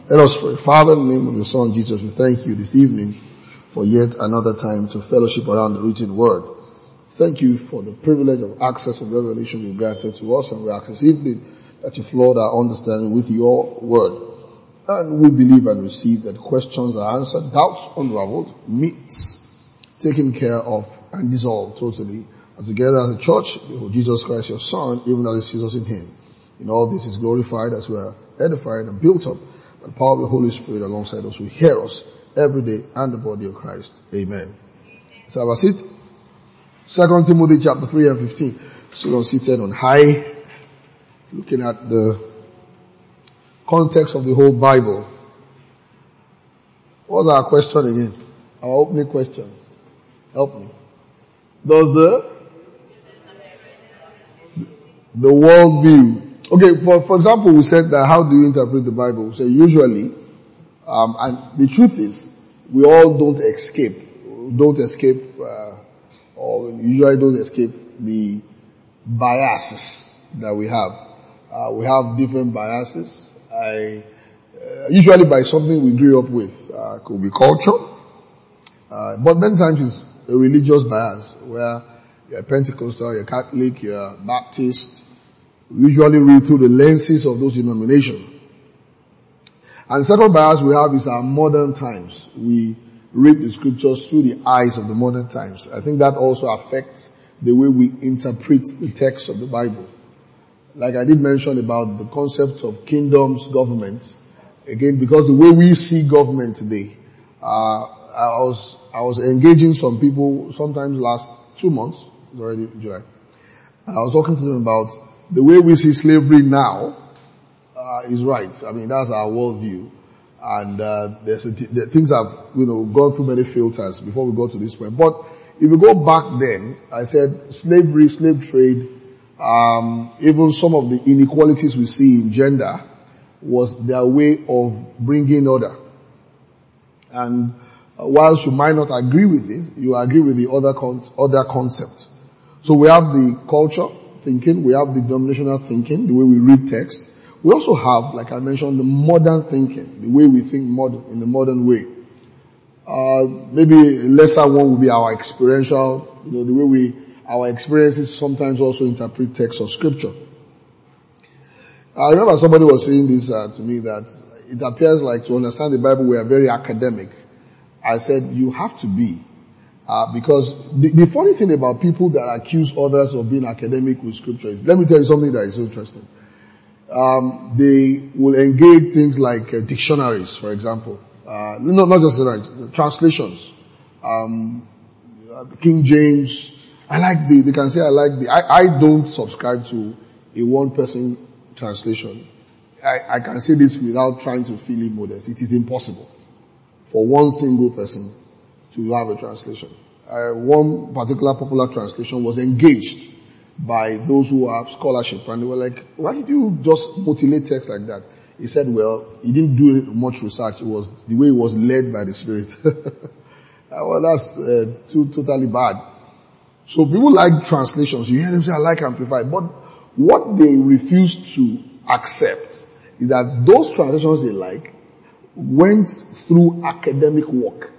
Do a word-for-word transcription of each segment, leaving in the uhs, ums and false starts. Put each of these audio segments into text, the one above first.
Let us pray. Father, in the name of your Son, Jesus, we thank you this evening for yet another time to fellowship around the written word. Thank you for the privilege of access and revelation you granted to us, and we ask this evening that you flood our understanding with your word. And we believe and receive that questions are answered, doubts unraveled, myths taken care of and dissolved totally. And together as a church, behold Jesus Christ your Son, even as he sees us in him. In all this is glorified as we are edified and built up by the power of the Holy Spirit alongside us who hear us every day and the body of Christ. Amen. Let's have a seat. Second Timothy chapter three and fifteen. Still seated on high, looking at the context of the whole Bible. What's our question again? Our opening question. Help me. Does the the world view? Okay, for for example, we said that how do you interpret the Bible? We say usually, um, and the truth is, we all don't escape, don't escape, uh, or usually don't escape the biases that we have. Uh, we have different biases. I, uh, usually by something we grew up with. Uh, could be culture. Uh, but many times it's a religious bias where you're Pentecostal, you're Catholic, you're Baptist. We usually read through the lenses of those denominations. And the second bias we have is our modern times. We read the scriptures through the eyes of the modern times. I think that also affects the way we interpret the text of the Bible. Like I did mention about the concept of kingdoms, governments. Again, because the way we see government today, uh, I was, I was engaging some people sometimes last two months, it's already July. I was talking to them about the way we see slavery now, uh, is right. I mean, that's our worldview. And, uh, there's a t- the things have, you know, gone through many filters before we got to this point. But if we go back then, I said slavery, slave trade, um, even some of the inequalities we see in gender was their way of bringing order. And uh, whilst you might not agree with it, you agree with the other con- other concepts. So we have the culture thinking, we have the denominational thinking, the way we read text. We also have, like I mentioned, the modern thinking, the way we think modern, in the modern way. Uh, maybe a lesser one would be our experiential, you know, the way we, our experiences sometimes also interpret text of scripture. I remember somebody was saying this uh, to me that it appears like to understand the Bible we are very academic. I said, you have to be. Uh, because the, the funny thing about people that accuse others of being academic with scripture is, let me tell you something that is so interesting. Um, they will engage things like uh, dictionaries, for example. Uh, no, not just dictionaries, translations. Um, uh, King James. I like the, they can say I like the, I, I don't subscribe to a one person translation. I, I can say this without trying to feel immodest. It is impossible for one single person to have a translation. Uh, one particular popular translation was engaged by those who have scholarship, and they were like, why did you just mutilate text like that? He said, well, he didn't do much research. It was the way he was led by the Spirit. Well, that's uh, too, totally bad. So people like translations. You hear them say, I like Amplified. But what they refuse to accept is that those translations they like went through academic work.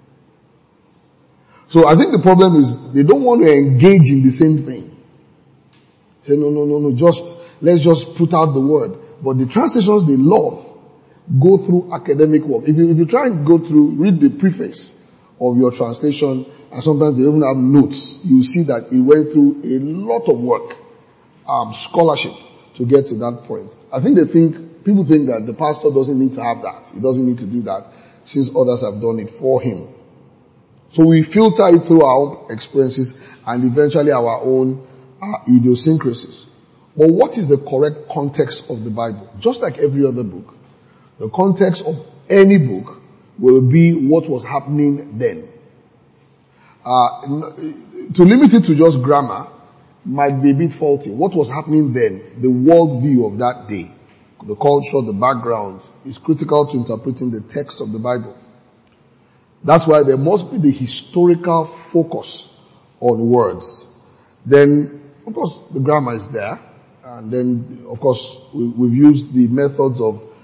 So I think the problem is they don't want to engage in the same thing. Say, no, no, no, no, just, let's just put out the word. But the translations they love go through academic work. If you, if you try and go through, read the preface of your translation, and sometimes they even have notes, you see that it went through a lot of work, um, scholarship to get to that point. I think they think, people think that the pastor doesn't need to have that. He doesn't need to do that since others have done it for him. So we filter it through our own experiences and eventually our own uh, idiosyncrasies. But what is the correct context of the Bible? Just like every other book, the context of any book will be what was happening then. Uh, to limit it to just grammar might be a bit faulty. What was happening then, the worldview of that day, the culture, the background, is critical to interpreting the text of the Bible. That's why there must be the historical focus on words. Then, of course, the grammar is there. And then, of course, we, we've used the methods of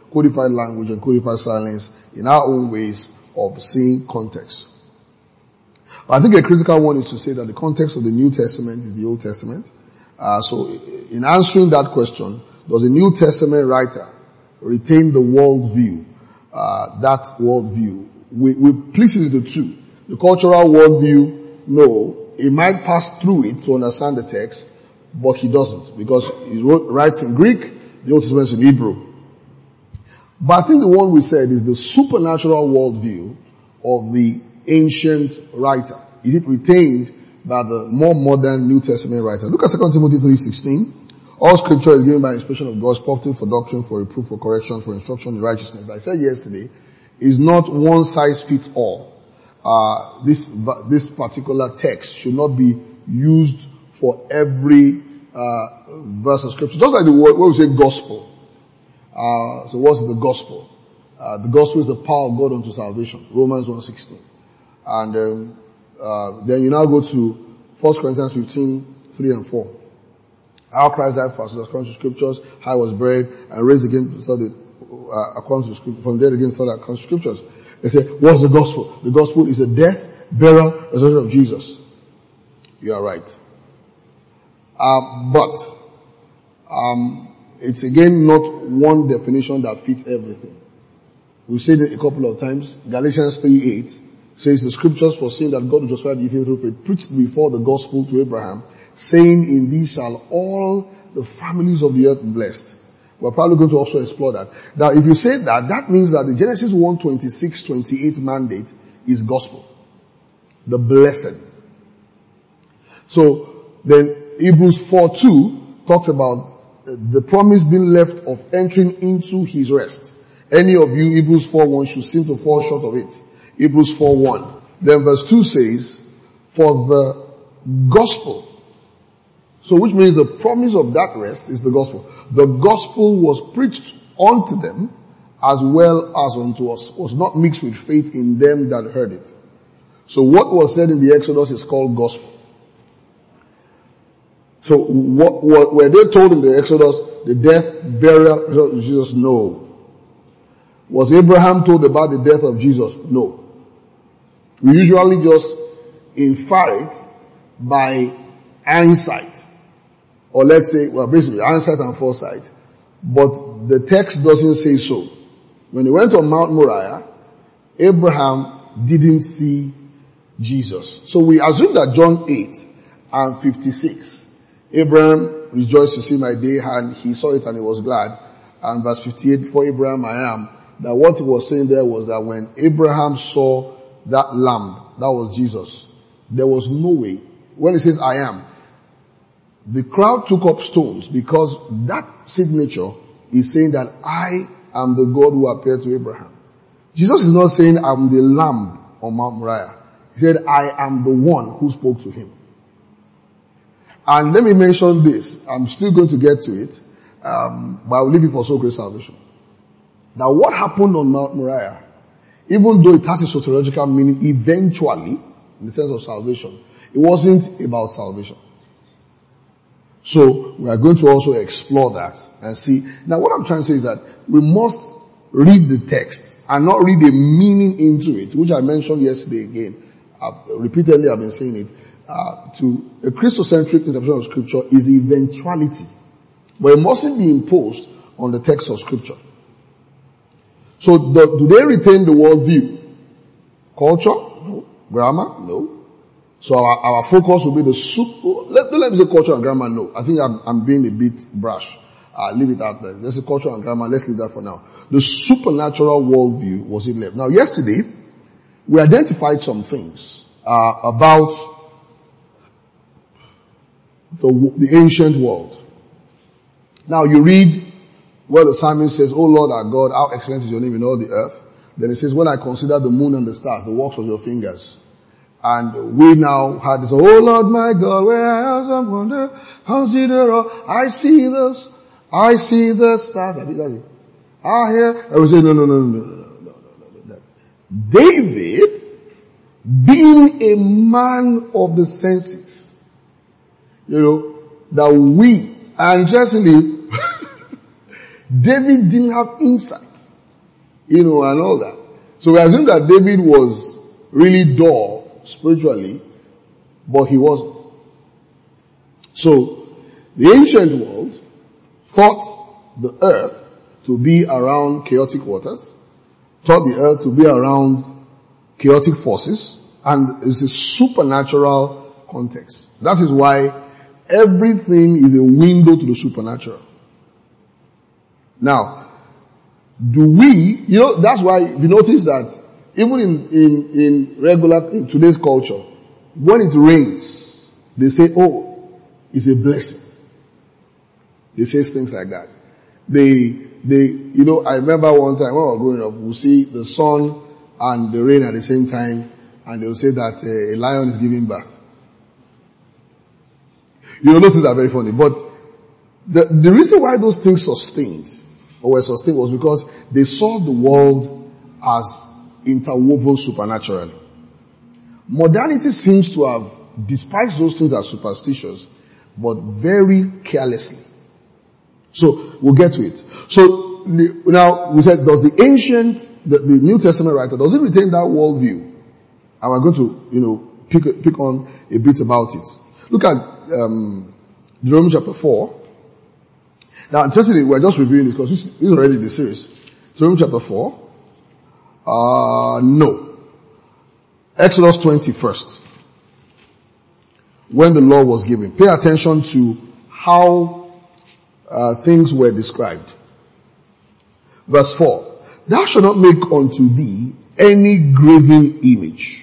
codified language and codified silence in our own ways of seeing context. I think a critical one is to say that the context of the New Testament is the Old Testament. Uh, so in answering that question, does the New Testament writer retain the worldview, uh, that worldview? We, we split it into two. The cultural worldview, no, he might pass through it to understand the text, but he doesn't, because he wrote, writes in Greek, the Old Testament is in Hebrew. But I think the one we said is the supernatural worldview of the ancient writer. Is it retained by the more modern New Testament writer? Look at Second Timothy three sixteen. All scripture is given by inspiration of God, profitable for doctrine, for reproof, for correction, for instruction in righteousness. Like I said yesterday, is not one size fits all. Uh, this, this particular text should not be used for every, uh, verse of scripture. Just like the word, when we say gospel. Uh, so what's the gospel? Uh, the gospel is the power of God unto salvation. Romans one sixteen. And, um, uh, then you now go to First Corinthians fifteen, three and four. How Christ died for us, according to scriptures, how he was buried, and raised again, so that, uh, according to scripture, from dead again, so that according to scriptures. They say, what's the gospel? The gospel is the death, burial, resurrection of Jesus. You are right. Uh, but, um, it's again not one definition that fits everything. We've said it a couple of times. Galatians three eight says the scriptures foreseeing that God will justify the heathen through faith preached before the gospel to Abraham, saying, in these shall all the families of the earth be blessed. We're probably going to also explore that. Now, if you say that, that means that the Genesis one twenty-six twenty-eight mandate is gospel. The blessed. So, then Hebrews four two talks about the promise being left of entering into his rest. Any of you, Hebrews four one, should seem to fall short of it. Hebrews four one. Then verse two says, for the gospel. So which means the promise of that rest is the gospel. The gospel was preached unto them as well as unto us. Was not mixed with faith in them that heard it. So what was said in the Exodus is called gospel. So what, what were they told in the Exodus? The death, burial of Jesus? No. Was Abraham told about the death of Jesus? No. We usually just infer it by hindsight. Or let's say, well basically hindsight and foresight. But the text doesn't say so. When he went on Mount Moriah, Abraham didn't see Jesus. So we assume that John eight and fifty-six, Abraham rejoiced to see my day, and he saw it and he was glad. And verse fifty-eight, before Abraham I am, that what he was saying there was that when Abraham saw that lamb, that was Jesus, there was no way. When he says I am, the crowd took up stones because that signature is saying that I am the God who appeared to Abraham. Jesus is not saying I'm the lamb on Mount Moriah. He said I am the one who spoke to him. And let me mention this. I'm still going to get to it, um, but I'll leave it for so great salvation. Now what happened on Mount Moriah, even though it has a soteriological meaning eventually, in the sense of salvation, it wasn't about salvation. So we are going to also explore that and see. Now what I'm trying to say is that we must read the text and not read the meaning into it, which I mentioned yesterday again. Uh, repeatedly I've been saying it. Uh, to a Christocentric interpretation of scripture is eventuality. But it mustn't be imposed on the text of scripture. So the, do they retain the worldview? Culture? No. Grammar? No. So our, our focus will be the super, let, don't let me say culture and grammar, no. I think I'm, I'm being a bit brash. Uh, leave it out there. Let's say culture and grammar, let's leave that for now. The supernatural worldview was it left. Now yesterday, we identified some things, uh, about the, the ancient world. Now you read where the psalmist says, O Lord our God, how excellent is your name in all the earth. Then it says, when I consider the moon and the stars, the works of your fingers. And we now had this, oh Lord my God, where I am wonder, consider all, I see the, I see the stars. I hear, I would say, no, no, no, no, no, no, no, no, no. David, being a man of the senses, you know, that we, and interestingly, David didn't have insight. you know, and all that. So we assume that David was really dull spiritually, but he wasn't. So the ancient world thought the earth to be around chaotic waters, thought the earth to be around chaotic forces, and it's a supernatural context. That is why everything is a window to the supernatural. Now, do we, you know, that's why you notice that even in, in, in regular, in today's culture, when it rains, they say, oh, it's a blessing. They say things like that. They, they, you know, I remember one time when we were growing up, we'll see the sun and the rain at the same time, and they'll say that uh, a lion is giving birth. You know, those things are very funny, but the, the reason why those things sustained, or were sustained, was because they saw the world as interwoven supernaturally. Modernity seems to have despised those things as superstitious, but very carelessly. So, we'll get to it. So, now, we said, does the ancient, the, the New Testament writer, does it retain that worldview? And we're going to, you know, pick, pick on a bit about it. Look at, um, Deuteronomy chapter four. Now, interestingly, we're just reviewing this because this is already the series. Deuteronomy chapter four. Uh, no. Exodus twenty first. When the law was given. Pay attention to how uh, things were described. Verse four. Thou shalt not make unto thee any graven image.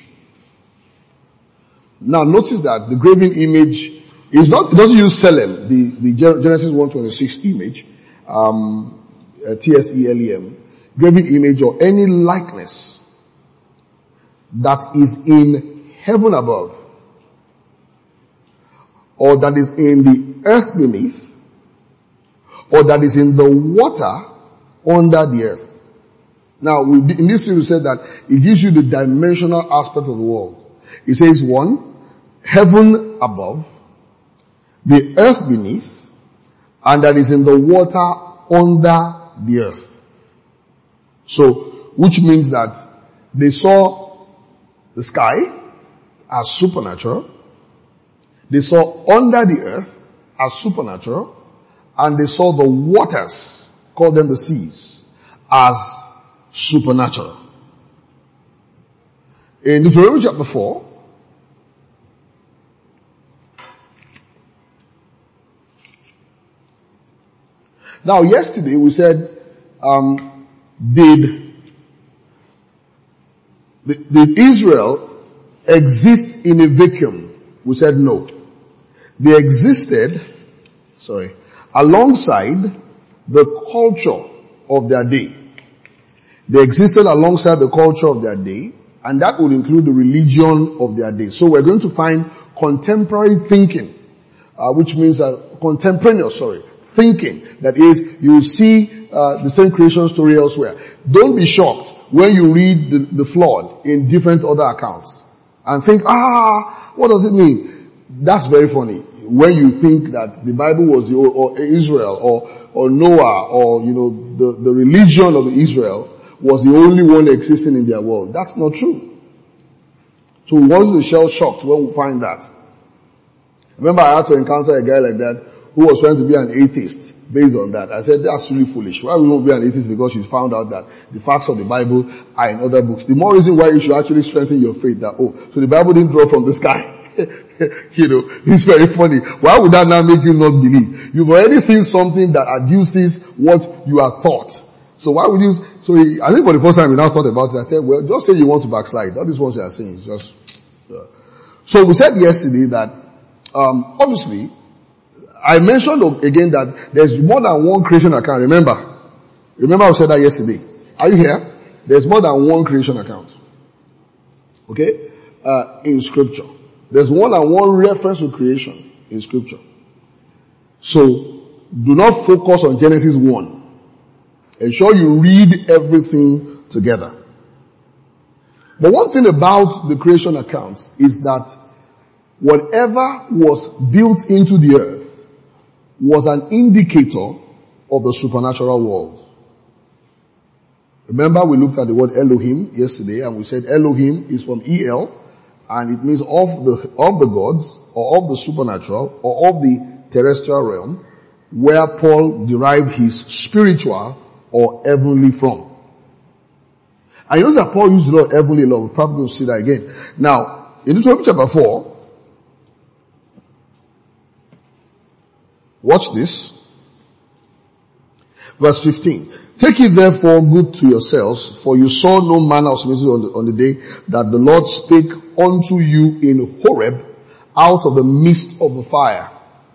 Now notice that the graven image is not, it doesn't use Selem, the, the Genesis one twenty-six image, um, uh, T S E L E M, graven image or any likeness that is in heaven above, or that is in the earth beneath, or that is in the water under the earth. Now, we, in this series we said that it gives you the dimensional aspect of the world. It says one, heaven above, the earth beneath, and that is in the water under the earth. So, which means that they saw the sky as supernatural, they saw under the earth as supernatural, and they saw the waters, call them the seas, as supernatural. In Deuteronomy chapter four, now yesterday we said, um, did, did, did Israel exist in a vacuum? We said no. They existed, sorry, alongside the culture of their day. They existed alongside the culture of their day, and that would include the religion of their day. So we're going to find contemporary thinking, uh, which means uh, contemporaneous, sorry, thinking. That is, you see uh, the same creation story elsewhere. Don't be shocked when you read the, the flood in different other accounts and think, ah, what does it mean? That's very funny. When you think that the Bible was the, or Israel or, or Noah or, you know, the, the religion of Israel was the only one existing in their world. That's not true. So we wasn't shell shocked when we find that. Remember I had to encounter a guy like that who was trying to be an atheist based on that. I said, that's really foolish. Why would you want to be an atheist? Because you found out that the facts of the Bible are in other books. The more reason why you should actually strengthen your faith that, oh, so the Bible didn't drop from the sky. You know, it's very funny. Why would that now make you not believe? You've already seen something that adduces what you are taught. So why would you, so he, I think for the first time we now thought about it, I said, well, just say you want to backslide. All these ones you are saying is just, uh. So we said yesterday that, um, obviously, I mentioned again that there's more than one creation account. Remember? Remember I said that yesterday. Are you here? There's more than one creation account. Okay? Uh, in scripture. There's more than one reference to creation in scripture. So, do not focus on Genesis one. Ensure you read everything together. But one thing about the creation accounts is that whatever was built into the earth was an indicator of the supernatural world. Remember we looked at the word Elohim yesterday and we said Elohim is from E L and it means of the, of the gods or of the supernatural or of the terrestrial realm where Paul derived his spiritual or heavenly from. And you know that Paul used the word heavenly a lot. We're probably going to see that again. Now, in Deuteronomy chapter four, watch this. Verse fifteen. Take it therefore good to yourselves, for you saw no manner of similitude on the, on the day that the Lord spake unto you in Horeb out of the midst of the fire.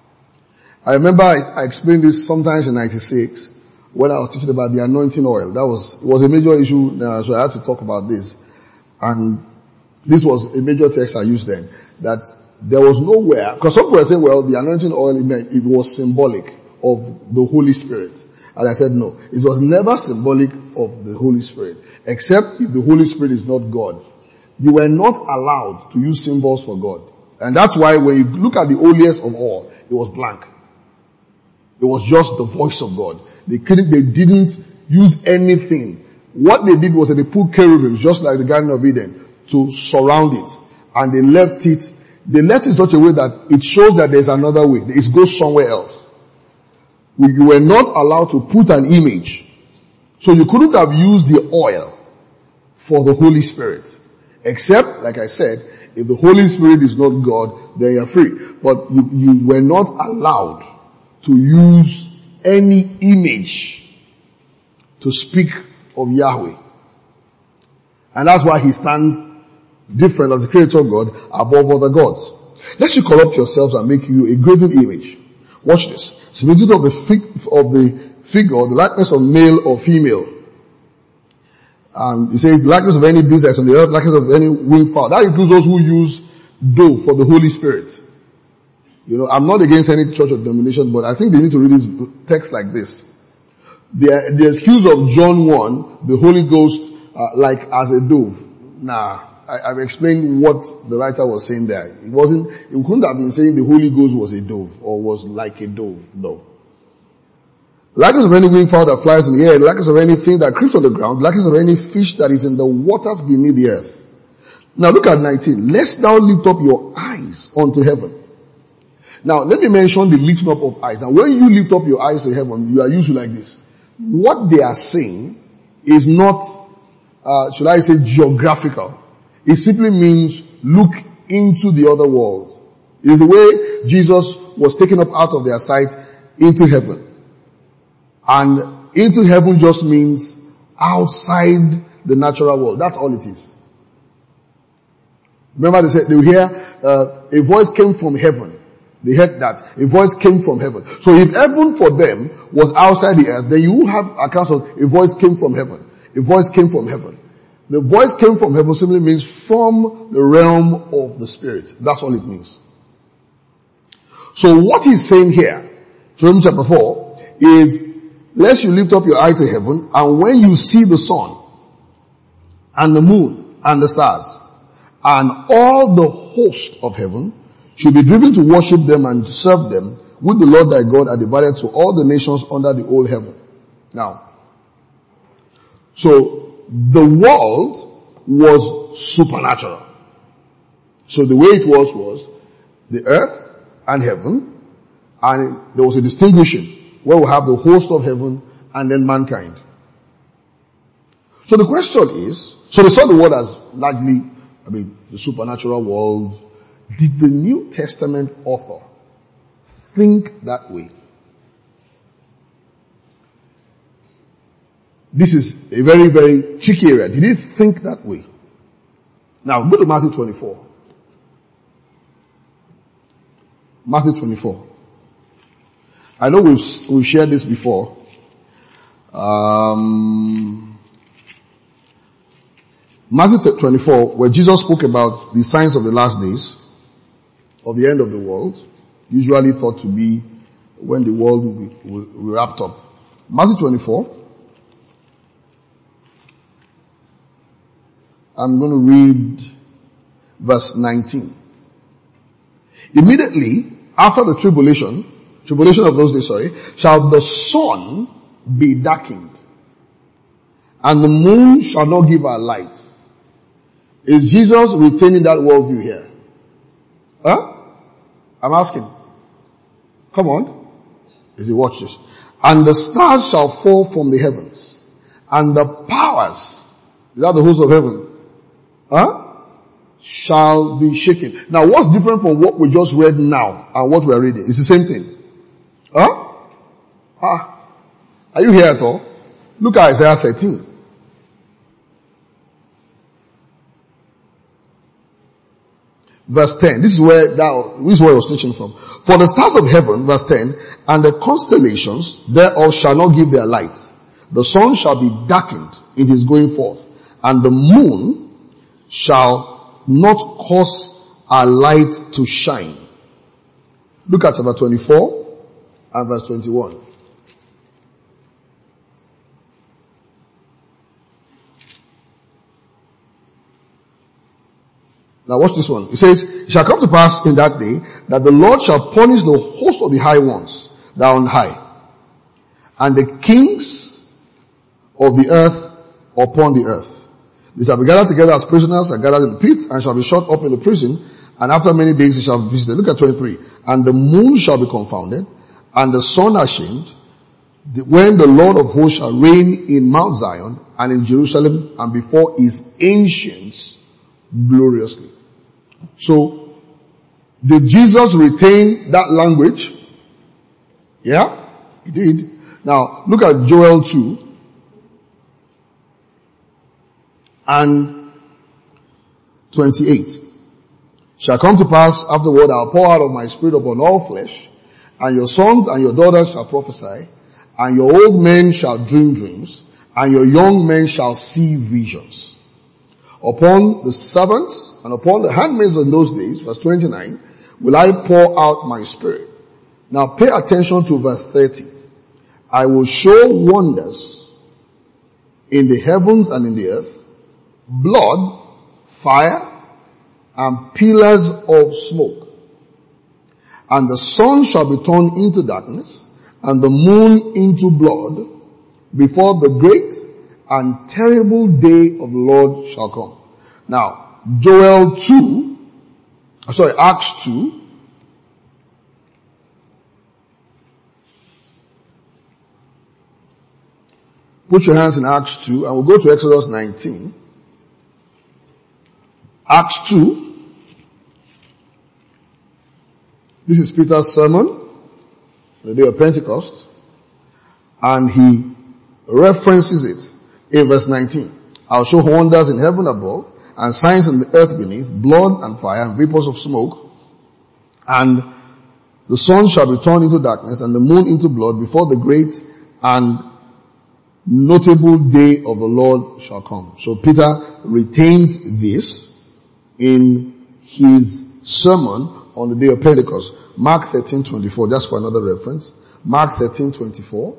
I remember I, I explained this sometimes in ninety-six when I was teaching about the anointing oil. That was, it was a major issue, uh, so I had to talk about this. And this was a major text I used then, that there was nowhere, because some people were saying, well, the anointing oil, it, meant, it was symbolic of the Holy Spirit. And I said, no, it was never symbolic of the Holy Spirit, except if the Holy Spirit is not God. You were not allowed to use symbols for God. And that's why when you look at the holiest of all, it was blank. It was just the voice of God. They couldn't, they didn't use anything. What they did was that they put cherubims, just like the Garden of Eden, to surround it. And they left it, they left it in such a way that it shows that there's another way. It goes somewhere else. You were not allowed to put an image. So you couldn't have used the oil for the Holy Spirit. Except, like I said, if the Holy Spirit is not God, then you're free. But you, you were not allowed to use any image to speak of Yahweh. And that's why he stands different as the creator God above other gods. Lest you corrupt yourselves and make you a graven image. Watch this. Similitude of the fig, of the figure, the likeness of male or female. And he says, the likeness of any beast that's on the earth, likeness of any winged fowl. That includes those who use dove for the Holy Spirit. You know, I'm not against any church or denomination, but I think they need to read this text like this. The, the excuse of John one, the Holy Ghost, uh, like as a dove. Nah, I, I've explained what the writer was saying there. It wasn't, it couldn't have been saying the Holy Ghost was a dove or was like a dove. No. Likeness of any winged fowl that flies in the air, likeness of anything that creeps on the ground, likeness of any fish that is in the waters beneath the earth. Now look at nineteen. Lest thou lift up your eyes unto heaven. Now let me mention the lifting up of eyes. Now when you lift up your eyes to heaven, you are used to like this. What they are saying is not, uh, should I say geographical. It simply means look into the other world. It is the way Jesus was taken up out of their sight into heaven. And into heaven just means outside the natural world. That's all it is. Remember they said, they hear, uh, a voice came from heaven. They heard that. A voice came from heaven. So if heaven for them was outside the earth, then you will have accounts of a voice came from heaven. A voice came from heaven. The voice came from heaven simply means from the realm of the Spirit. That's all it means. So what he's saying here, Deuteronomy chapter four, is lest you lift up your eye to heaven, and when you see the sun, and the moon, and the stars, and all the host of heaven, should be driven to worship them and serve them, with the Lord thy God are divided to all the nations under the whole heaven. Now, so the world was supernatural. So the way it was was the earth and heaven, and there was a distinguishing where we have the host of heaven and then mankind. So the question is, so they saw the world as largely, I mean, the supernatural world. Did the New Testament author think that way? This is a very, very tricky area. Did he think that way? Now go to Matthew twenty-four. Matthew twenty-four. I know we've, we've shared this before. Um, Matthew twenty-four, where Jesus spoke about the signs of the last days, of the end of the world, usually thought to be when the world will be, will be wrapped up. Matthew twenty-four. I'm going to read verse nineteen. Immediately after the tribulation, tribulation of those days, sorry, shall the sun be darkened, and the moon shall not give her light. Is Jesus retaining that worldview here? Huh? I'm asking. Come on. Is he watch this? And the stars shall fall from the heavens, and the powers, is that the host of heaven? Huh? Shall be shaken. Now what's different from what we just read now and what we're reading? It's the same thing. Huh? Ah. Are you here at all? Look at Isaiah thirteen. Verse ten. This is where that, this is where I was teaching from. For the stars of heaven, verse ten, and the constellations thereof shall not give their light. The sun shall be darkened in his going forth, and the moon shall not cause our light to shine. Look at chapter twenty-four and verse twenty-one. Now watch this one. It says, it shall come to pass in that day that the Lord shall punish the host of the high ones that are on high, and the kings of the earth upon the earth. They shall be gathered together as prisoners and gathered in the pits, and shall be shut up in the prison, and after many days they shall be visited. Look at twenty-three. And the moon shall be confounded, and the sun ashamed, when the Lord of hosts shall reign in Mount Zion and in Jerusalem and before his ancients gloriously. So, did Jesus retain that language? Yeah, he did. Now, look at Joel two. And twenty-eight. Shall come to pass afterward, I'll pour out of my spirit upon all flesh, and your sons and your daughters shall prophesy, and your old men shall dream dreams, and your young men shall see visions. Upon the servants and upon the handmaids in those days, verse twenty-nine, will I pour out my spirit. Now pay attention to verse thirty. I will show wonders in the heavens and in the earth, blood, fire, and pillars of smoke. And the sun shall be turned into darkness, and the moon into blood, before the great and terrible day of the Lord shall come. Now, Joel two, sorry, Acts two, put your hands in Acts two, and we'll go to Exodus nineteen. Acts two. This is Peter's sermon, the day of Pentecost, and he references it in verse nineteen. I'll show wonders in heaven above, and signs in the earth beneath, blood and fire and vapors of smoke, and the sun shall be turned into darkness and the moon into blood before the great and notable day of the Lord shall come. So Peter retains this in his sermon on the day of Pentecost. Mark thirteen twenty-four, just for another reference. Mark thirteen twenty-four.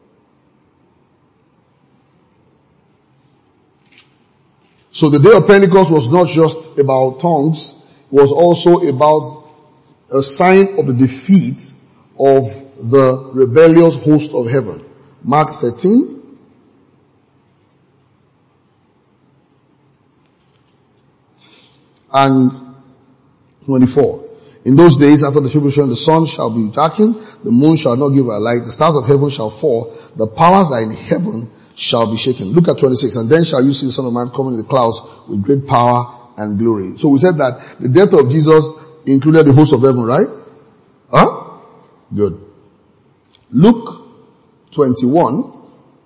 So the day of Pentecost was not just about tongues, it was also about a sign of the defeat of the rebellious host of heaven. Mark thirteen. And twenty-four. In those days after the tribulation, the sun shall be darkened, the moon shall not give her light, the stars of heaven shall fall, the powers that are in heaven shall be shaken. Look at twenty-six. And then shall you see the Son of Man coming in the clouds with great power and glory. So we said that the death of Jesus included the host of heaven, right? Huh? Good. Luke twenty-one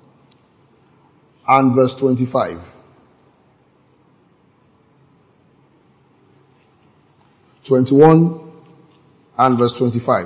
and verse twenty-five. twenty-one and verse twenty-five.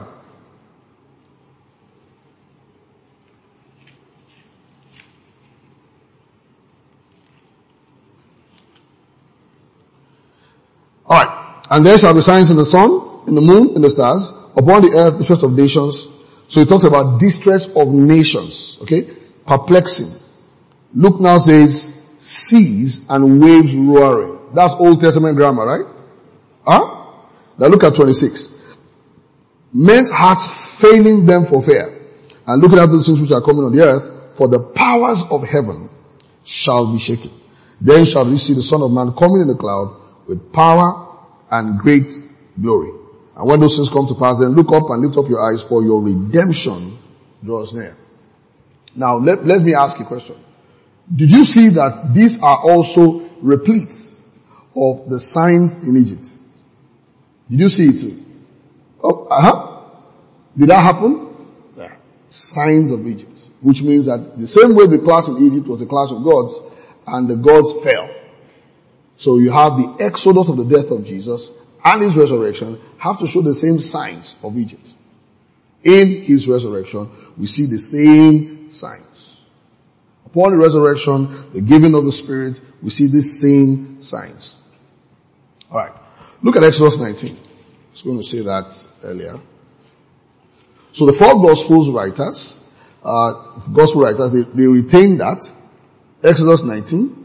Alright. And there shall be signs in the sun, in the moon, in the stars, upon the earth, the first of nations. So he talks about distress of nations. Okay? Perplexing. Luke now says, seas and waves roaring. That's Old Testament grammar, right? Huh? Now look at twenty-six. Men's hearts failing them for fear, and looking at those things which are coming on the earth, for the powers of heaven shall be shaken. Then shall you see the Son of Man coming in the cloud with power and great glory. And when those things come to pass, then look up and lift up your eyes, for your redemption draws near. Now, let, let me ask you a question. Did you see that these are also replete of the signs in Egypt? Did you see it too? Oh, uh-huh. Did that happen? Yeah. Signs of Egypt. Which means that the same way the class in Egypt was a class of gods, and the gods fell. So you have the exodus of the death of Jesus and his resurrection have to show the same signs of Egypt. In his resurrection, we see the same signs. Upon the resurrection, the giving of the Spirit, we see the same signs. Alright. Look at Exodus nineteen. I was going to say that earlier. So the four Gospels writers, uh, Gospel writers, they, they retain that. Exodus nineteen.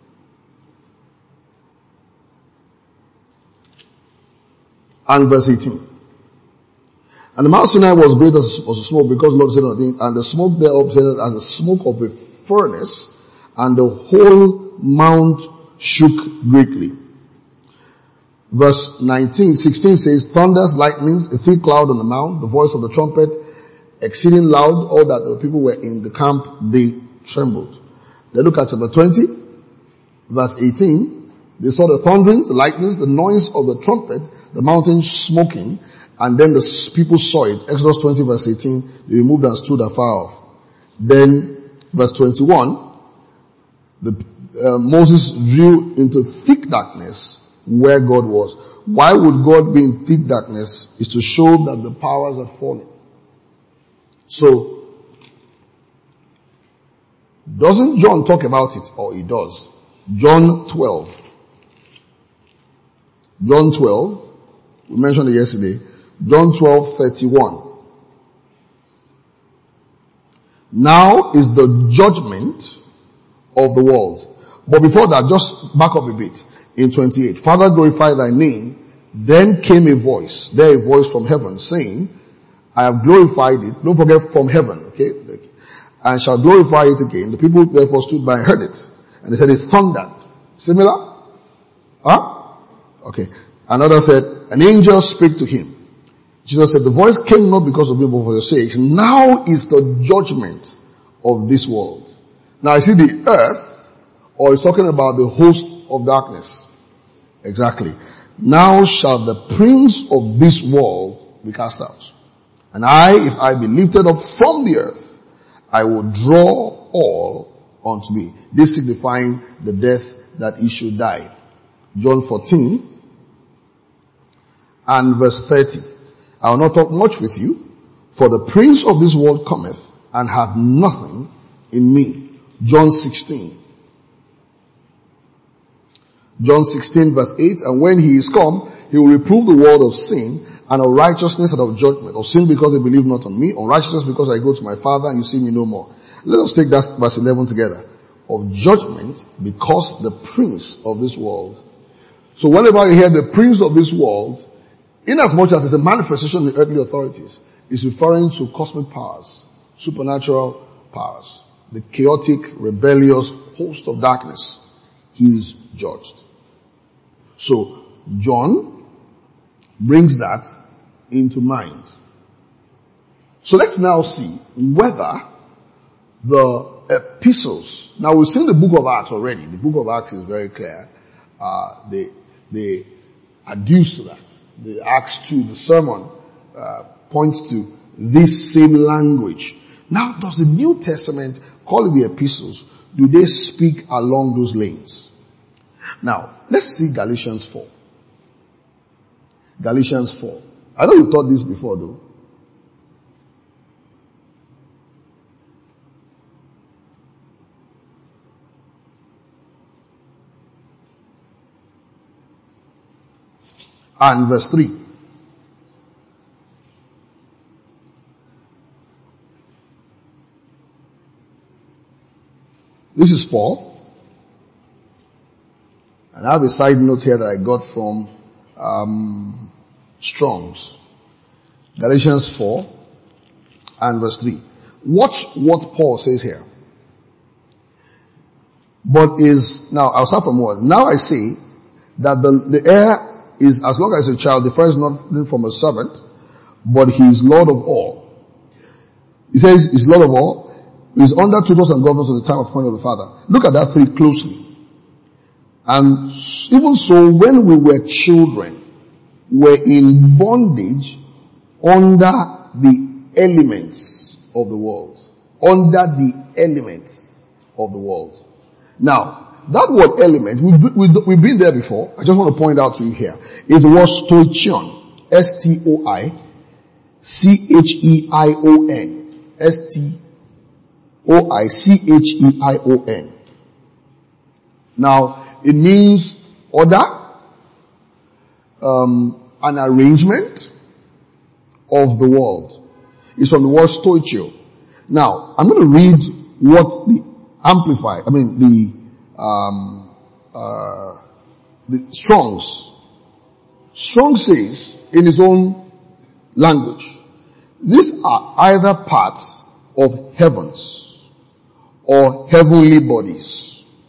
And verse eighteen. And the Mount Sinai was great as, as a smoke, because the Lord said unto him, and the smoke thereof ascended as the smoke of a furnace, and the whole mount shook greatly. Verse nineteen, sixteen says, thunders, lightnings, a thick cloud on the mount, the voice of the trumpet, exceeding loud, all that the people were in the camp, they trembled. Then look at chapter twenty, verse eighteen. They saw the thunderings, the lightnings, the noise of the trumpet, the mountain smoking, and then the people saw it. Exodus twenty verse eighteen, they removed and stood afar off. Then, verse twenty-one, the, uh, Moses drew into thick darkness where God was. Why would God be in thick darkness? Is to show that the powers are falling. So, doesn't John talk about it? Or he does. John twelve. John twelve. We mentioned it yesterday. John twelve thirty-one. Now is the judgment of the world. But before that, just back up a bit. In twenty-eight. Father, glorify thy name. Then came a voice. There a voice from heaven saying, I have glorified it. Don't forget from heaven. Okay. And shall glorify it again. The people therefore stood by and heard it. And they said it thundered. Similar? Huh? Okay. Another said, an angel spake to him. Jesus said, the voice came not because of people for your sakes. Now is the judgment of this world. Now I see the earth, or he's talking about the host of darkness. Exactly. Now shall the prince of this world be cast out. And I, if I be lifted up from the earth, I will draw all unto me. This signifying the death that he should die. John fourteen and verse thirty. I will not talk much with you, for the prince of this world cometh and hath nothing in me. John sixteen. John sixteen verse eight, and when he is come, he will reprove the world of sin and of righteousness and of judgment. Of sin because they believe not on me, of righteousness because I go to my Father and you see me no more. Let us take that verse eleven together. Of judgment because the prince of this world. So whenever you hear the prince of this world, inasmuch as it's a manifestation of the earthly authorities, it's referring to cosmic powers, supernatural powers, the chaotic, rebellious host of darkness. He is judged. So, John brings that into mind. So let's now see whether the epistles, now we've seen the book of Acts already. The book of Acts is very clear. Uh, they, they adduce to that. The Acts two, the sermon, uh, points to this same language. Now, does the New Testament call it the epistles? Do they speak along those lanes? Now, let's see Galatians four. Galatians four. I know you taught this before though. And verse three. This is Paul. And I have a side note here that I got from um, Strong's. Galatians four and verse three. Watch what Paul says here. but is, now I'll start from one. Now I say that the, the heir is, as long as a child, differs not from a servant, but he is Lord of all. He says he's Lord of all. He is under tutors and governors at the time of appointment of the Father. Look at that three closely. And even so, when we were children, we're in bondage under the elements of the world. Under the elements of the world. Now, that word element, we've, we've, we've been there before. I just want to point out to you here. Is the word stoichion. S T O I C H E I O N. S T O I C H E I O N. Now, it means order, um, an arrangement of the world. It's from the word stoichio. Now, I'm going to read what the Amplify, I mean the, um, uh, the Strong's. Strong says in his own language, these are either parts of heavens or heavenly bodies.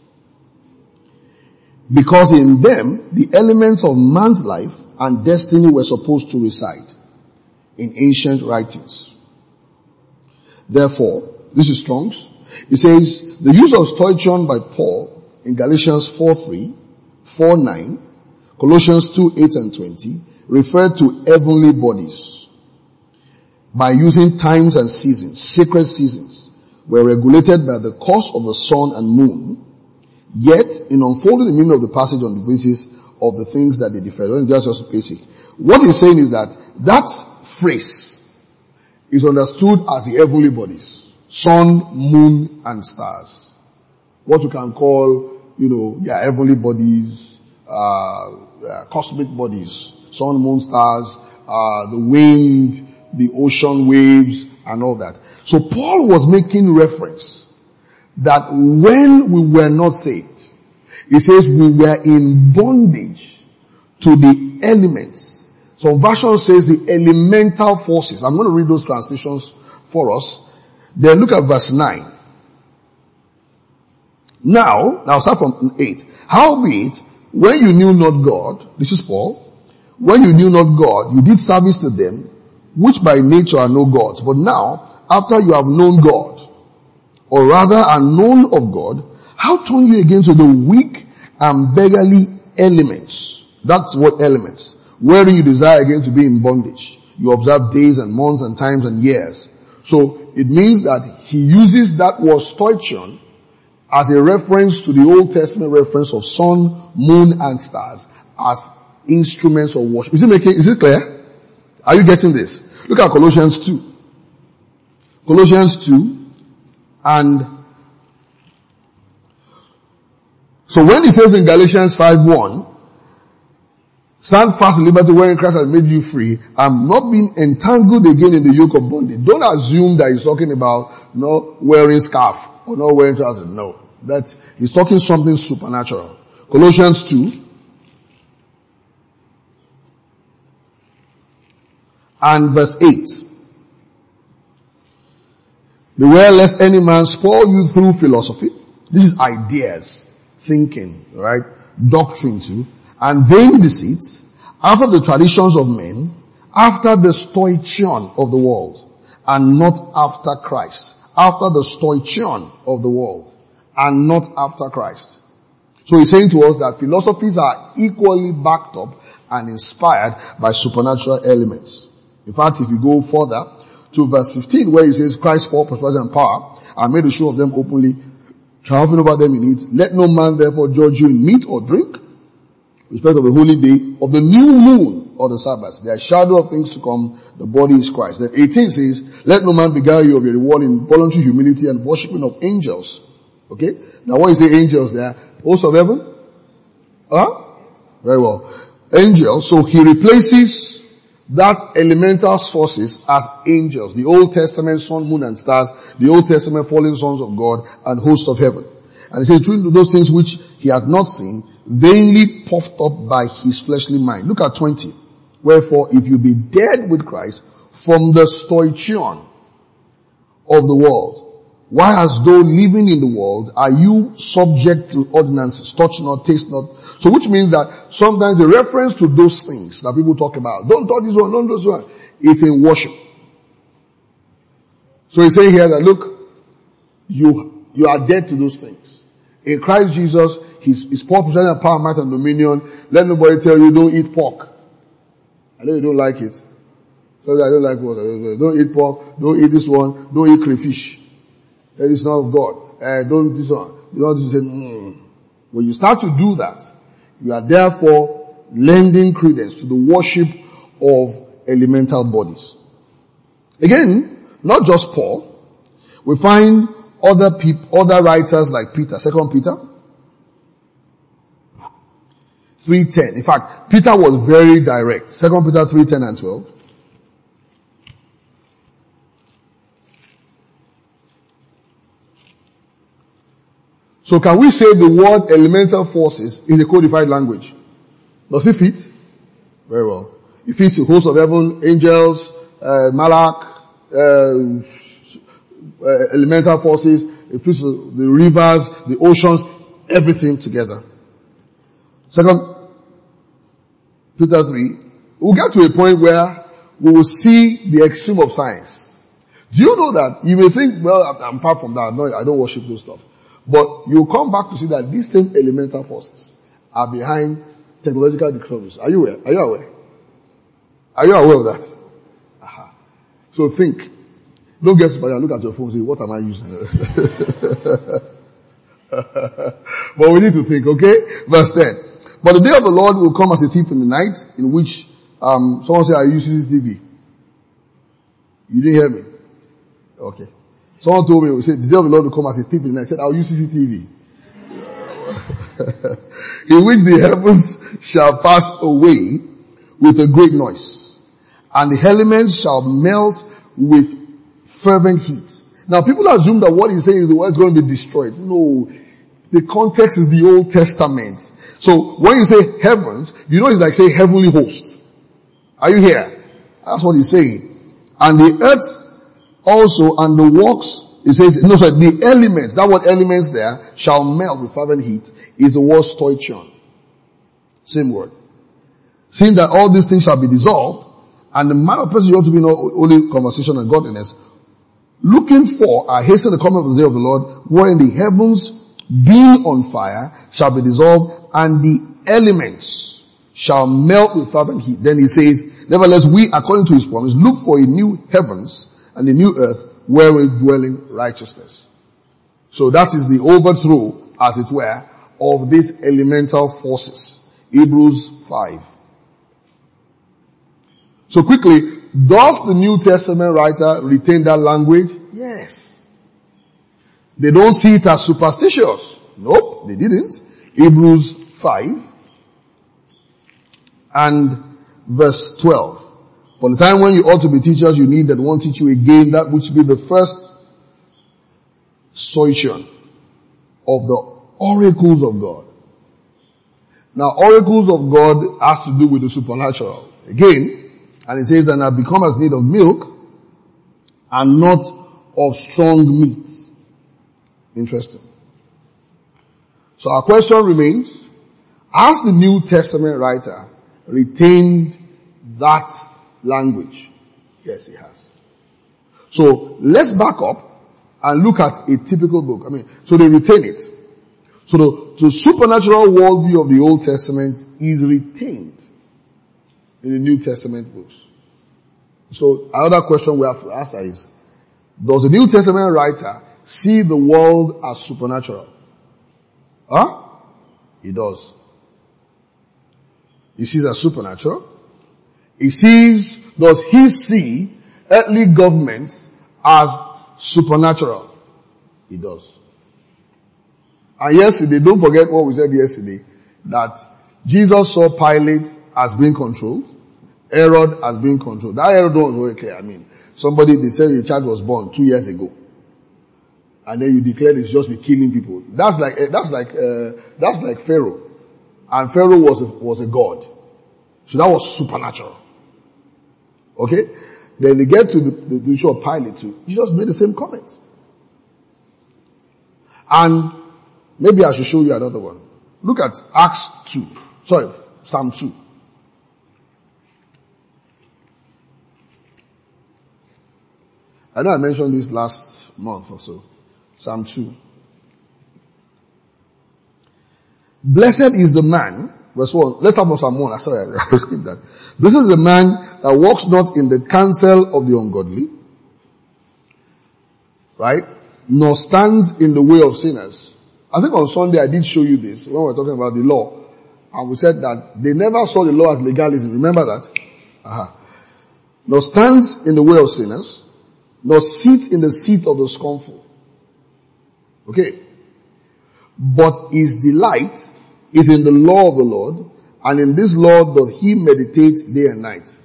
Because in them, the elements of man's life and destiny were supposed to reside in ancient writings. Therefore, this is Strong's. It says, the use of stoichion by Paul in Galatians four three, four nine, Colossians two eight and twenty, referred to heavenly bodies. By using times and seasons, sacred seasons, were regulated by the course of the sun and moon. Yet, in unfolding the meaning of the passage on the basis of the things that they differ, that's just basic. What he's saying is that that phrase is understood as the heavenly bodies. Sun, moon, and stars. What we can call, you know, yeah, heavenly bodies, uh, uh cosmic bodies. Sun, moon, stars, uh, the wind, the ocean waves, and all that. So Paul was making reference that when we were not saved, he says we were in bondage to the elements. Some version says the elemental forces. I'm going to read those translations for us. Then look at verse nine. Now, now start from eight. Howbeit, when you knew not God, this is Paul, when you knew not God, you did service to them, which by nature are no gods. But now, after you have known God, or rather are known of God, how turn you again to the weak and beggarly elements? That's what elements. Wherein you desire again to be in bondage. You observe days and months and times and years. So it means that he uses that word stoichion as a reference to the Old Testament reference of sun, moon, and stars as instruments of worship. Is it making, is it clear? Are you getting this? Look at Colossians two. Colossians two. And so when he says in Galatians five one, stand fast in liberty wherein Christ has made you free, and not being entangled again in the yoke of bondage. Don't assume that he's talking about not wearing scarf or not wearing trousers. No. That's, he's talking something supernatural. Colossians two. And verse eight. Beware lest any man spoil you through philosophy. This is ideas, thinking, right? Doctrine too. And vain deceits, after the traditions of men, after the stoichion of the world, and not after Christ. After the stoichion of the world, and not after Christ. So he's saying to us that philosophies are equally backed up and inspired by supernatural elements. In fact, if you go further, to verse fifteen, where he says, Christ for prosperity and power, and made a show of them openly, triumphing over them in it. Let no man therefore judge you in meat or drink, respect of the holy day, of the new moon or the Sabbath. They are shadow of things to come. The body is Christ. Then eighteen says, let no man beguile you of your reward in voluntary humility and worshiping of angels. Okay? Now what you say angels there? Hosts of heaven? Huh? Very well. Angels. So he replaces that elemental sources as angels. The Old Testament sun, moon, and stars. The Old Testament fallen sons of God and hosts of heaven. And he said, through those things which he had not seen, vainly puffed up by his fleshly mind. Look at twenty. Wherefore, if you be dead with Christ from the stoichion of the world, Why, as though living in the world, are you subject to ordinances? Touch not, taste not. So which means that sometimes the reference to those things that people talk about, don't touch this one, don't do this one, it's in worship. So he's saying here that, look, you, you are dead to those things. In Christ Jesus, his, his pork possession, power, might, and dominion. Let nobody tell you don't eat pork. I know you don't like it. So I don't like what? Don't eat pork, don't eat this one, don't eat crayfish. That is not of God. Uh, don't this one. You don't say, mm. When you start to do that, you are therefore lending credence to the worship of elemental bodies. Again, not just Paul. We find other people, other writers like Peter, Second Peter three ten. In fact, Peter was very direct. Second Peter three ten and twelve. So can we say the word elemental forces in the codified language? Does it fit? Very well. It fits the host of heaven, angels, uh, Malach, uh, uh, elemental forces, it fits the, the rivers, the oceans, everything together. Second Peter three, we'll get to a point where we will see the extreme of science. Do you know that? You may think, well, I'm far from that. No, I don't worship those stuff. But you come back to see that these same elemental forces are behind technological discoveries. Are you aware? Are you aware? Are you aware of that? Aha. So think. Don't get super and look at your phone and say, what am I using? But we need to think, okay? Verse ten. But the day of the Lord will come as a thief in the night, in which um someone said, I use C C T V. You didn't hear me? Okay. Someone told me, we said, the day of the Lord will come as a thief in the night. I said, I'll use C C T V. In which the heavens shall pass away with a great noise, and the elements shall melt with fervent heat. Now people assume that what he's saying is the world's going to be destroyed. No. The context is the Old Testament. So when you say heavens, you know it's like saying heavenly hosts. Are you here? That's what he's saying. And the earth also, and the works, it says, no, sorry, the elements, that word elements there, shall melt with fervent heat, is the word stoichon. Same word. Seeing that all these things shall be dissolved, and the man of person you ought to be in holy conversation and godliness, looking for, I hasten the coming of the day of the Lord, wherein the heavens, being on fire, shall be dissolved, and the elements shall melt with fervent heat. Then he says, nevertheless, we, according to his promise, look for a new heavens and a new earth wherein dwelling righteousness. So that is the overthrow, as it were, of these elemental forces. Hebrews five. So quickly, does the New Testament writer retain that language? Yes. They don't see it as superstitious. Nope, they didn't. Hebrews five and verse twelve. For the time when you ought to be teachers, you need that one teach you again that which be the first soition of the oracles of God. Now, oracles of God has to do with the supernatural. Again, and it says that I become as need of milk and not of strong meat. Interesting. So our question remains, has the New Testament writer retained that language? Yes, he has. So let's back up and look at a typical book. I mean, so they retain it. So the, the supernatural worldview of the Old Testament is retained in the New Testament books. So another question we have to ask is, does the New Testament writer see the world as supernatural? Huh? He does. He sees as supernatural. He sees, does he see earthly governments as supernatural? He does. And yesterday, don't forget what we said yesterday, that Jesus saw Pilate as being controlled, Herod as being controlled. That Herod was very clear. I mean, somebody, they said your child was born two years ago. And then you declared it's just be killing people. That's like, that's like, uh, that's like Pharaoh. And Pharaoh was a, was a god. So that was supernatural. Okay? Then they get to the, the, the issue of Pilate too. Jesus made the same comment. And maybe I should show you another one. Look at Acts two. Sorry, Psalm two. I know I mentioned this last month or so. Psalm two. Blessed is the man, verse one. Let's start from Psalm one. Sorry, I skipped that. Blessed is the man that walks not in the counsel of the ungodly, right? Nor stands in the way of sinners. I think on Sunday I did show you this when we were talking about the law. And we said that they never saw the law as legalism. Remember that? Uh-huh. Nor stands in the way of sinners, nor sits in the seat of the scornful. Okay. But his delight is in the law of the Lord, and in this law doth he meditate day and night.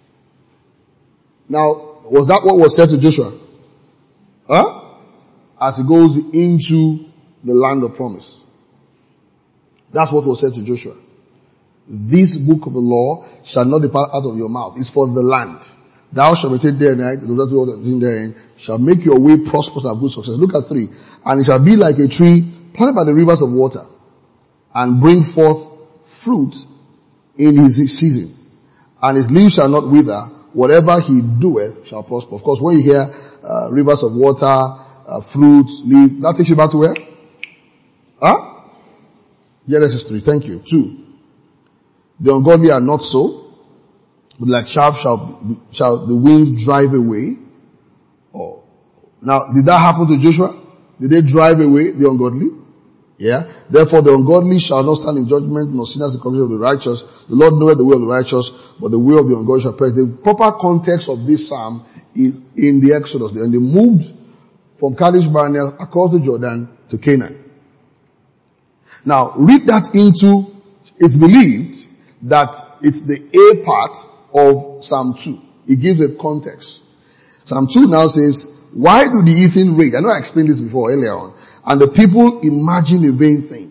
Now, was that what was said to Joshua? Huh? As he goes into the land of promise. That's what was said to Joshua. This book of the law shall not depart out of your mouth. It's for the land. Thou shalt meditate day and night, the therein shall make your way prosperous and have good success. Look at three. And it shall be like a tree planted by the rivers of water, and bring forth fruit in his season. And his leaves shall not wither. Whatever he doeth shall prosper. Of course, when you hear uh, rivers of water, uh, fruits, leaf, that takes you back to where? Huh? Genesis three. Thank you. Two. The ungodly are not so, but like chaff shall, shall the wind drive away. Oh. Now, did that happen to Joshua? Did they drive away the ungodly? Yeah. Therefore the ungodly shall not stand in judgment, nor sinners in the congregation of the righteous. The Lord knoweth the way of the righteous, but the way of the ungodly shall perish. The proper context of this psalm is in the Exodus. And they moved from Kadesh Barnea across the Jordan to Canaan. Now, read that into, it's believed that it's the A part of Psalm two. It gives a context. Psalm two now says, why do the heathen rage? I know I explained this before earlier on. And the people imagine a vain thing.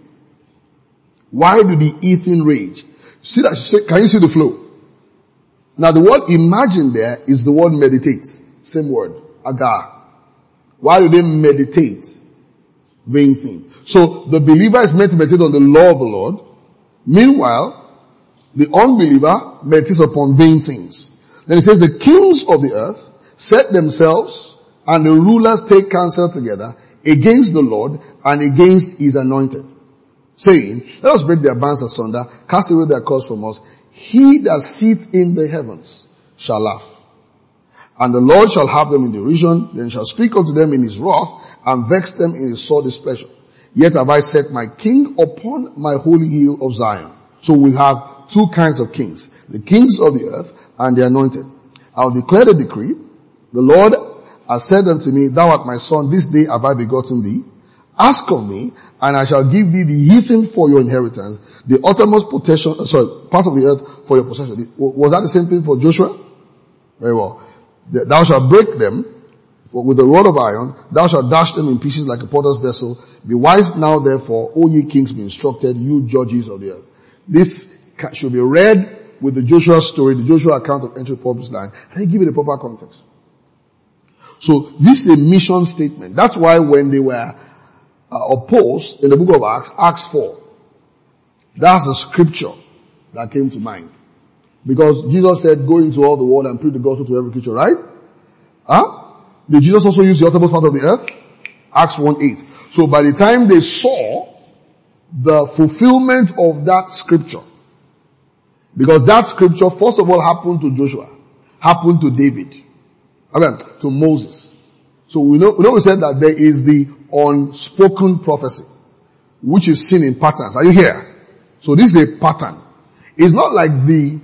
Why do the heathen rage? See that? Can you see the flow? Now the word imagine there is the word meditate. Same word. Agar. Why do they meditate? Vain thing. So the believer is meant to meditate on the law of the Lord. Meanwhile, the unbeliever meditates upon vain things. Then it says the kings of the earth set themselves and the rulers take counsel together against the Lord and against his anointed, saying, let us break their bands asunder, cast away their cords from us. He that sits in the heavens shall laugh. And the Lord shall have them in derision, then shall speak unto them in his wrath, and vex them in his sore displeasure. Yet have I set my king upon my holy hill of Zion. So we have two kinds of kings, the kings of the earth and the anointed. I will declare the decree. The Lord has said unto me, thou art my son, this day have I begotten thee. Ask of me, and I shall give thee the heathen for your inheritance, the uttermost possession, sorry, part of the earth for your possession. Was that the same thing for Joshua? Very well. Thou shalt break them for with a rod of iron, thou shalt dash them in pieces like a potter's vessel. Be wise now therefore, O ye kings, be instructed, you judges of the earth. This should be read with the Joshua story, the Joshua account of entering the promised land, and then give it a proper context. So this is a mission statement. That's why when they were uh, opposed in the book of Acts, Acts four, that's the scripture that came to mind. Because Jesus said, go into all the world and preach the gospel to every creature, right? Huh? Did Jesus also use the uttermost part of the earth? Acts one eight. So by the time they saw the fulfillment of that scripture, because that scripture first of all happened to Joshua, happened to David, I mean, to Moses. So we know, we know we said that there is the unspoken prophecy, which is seen in patterns. Are you here? So this is a pattern. It's not like the,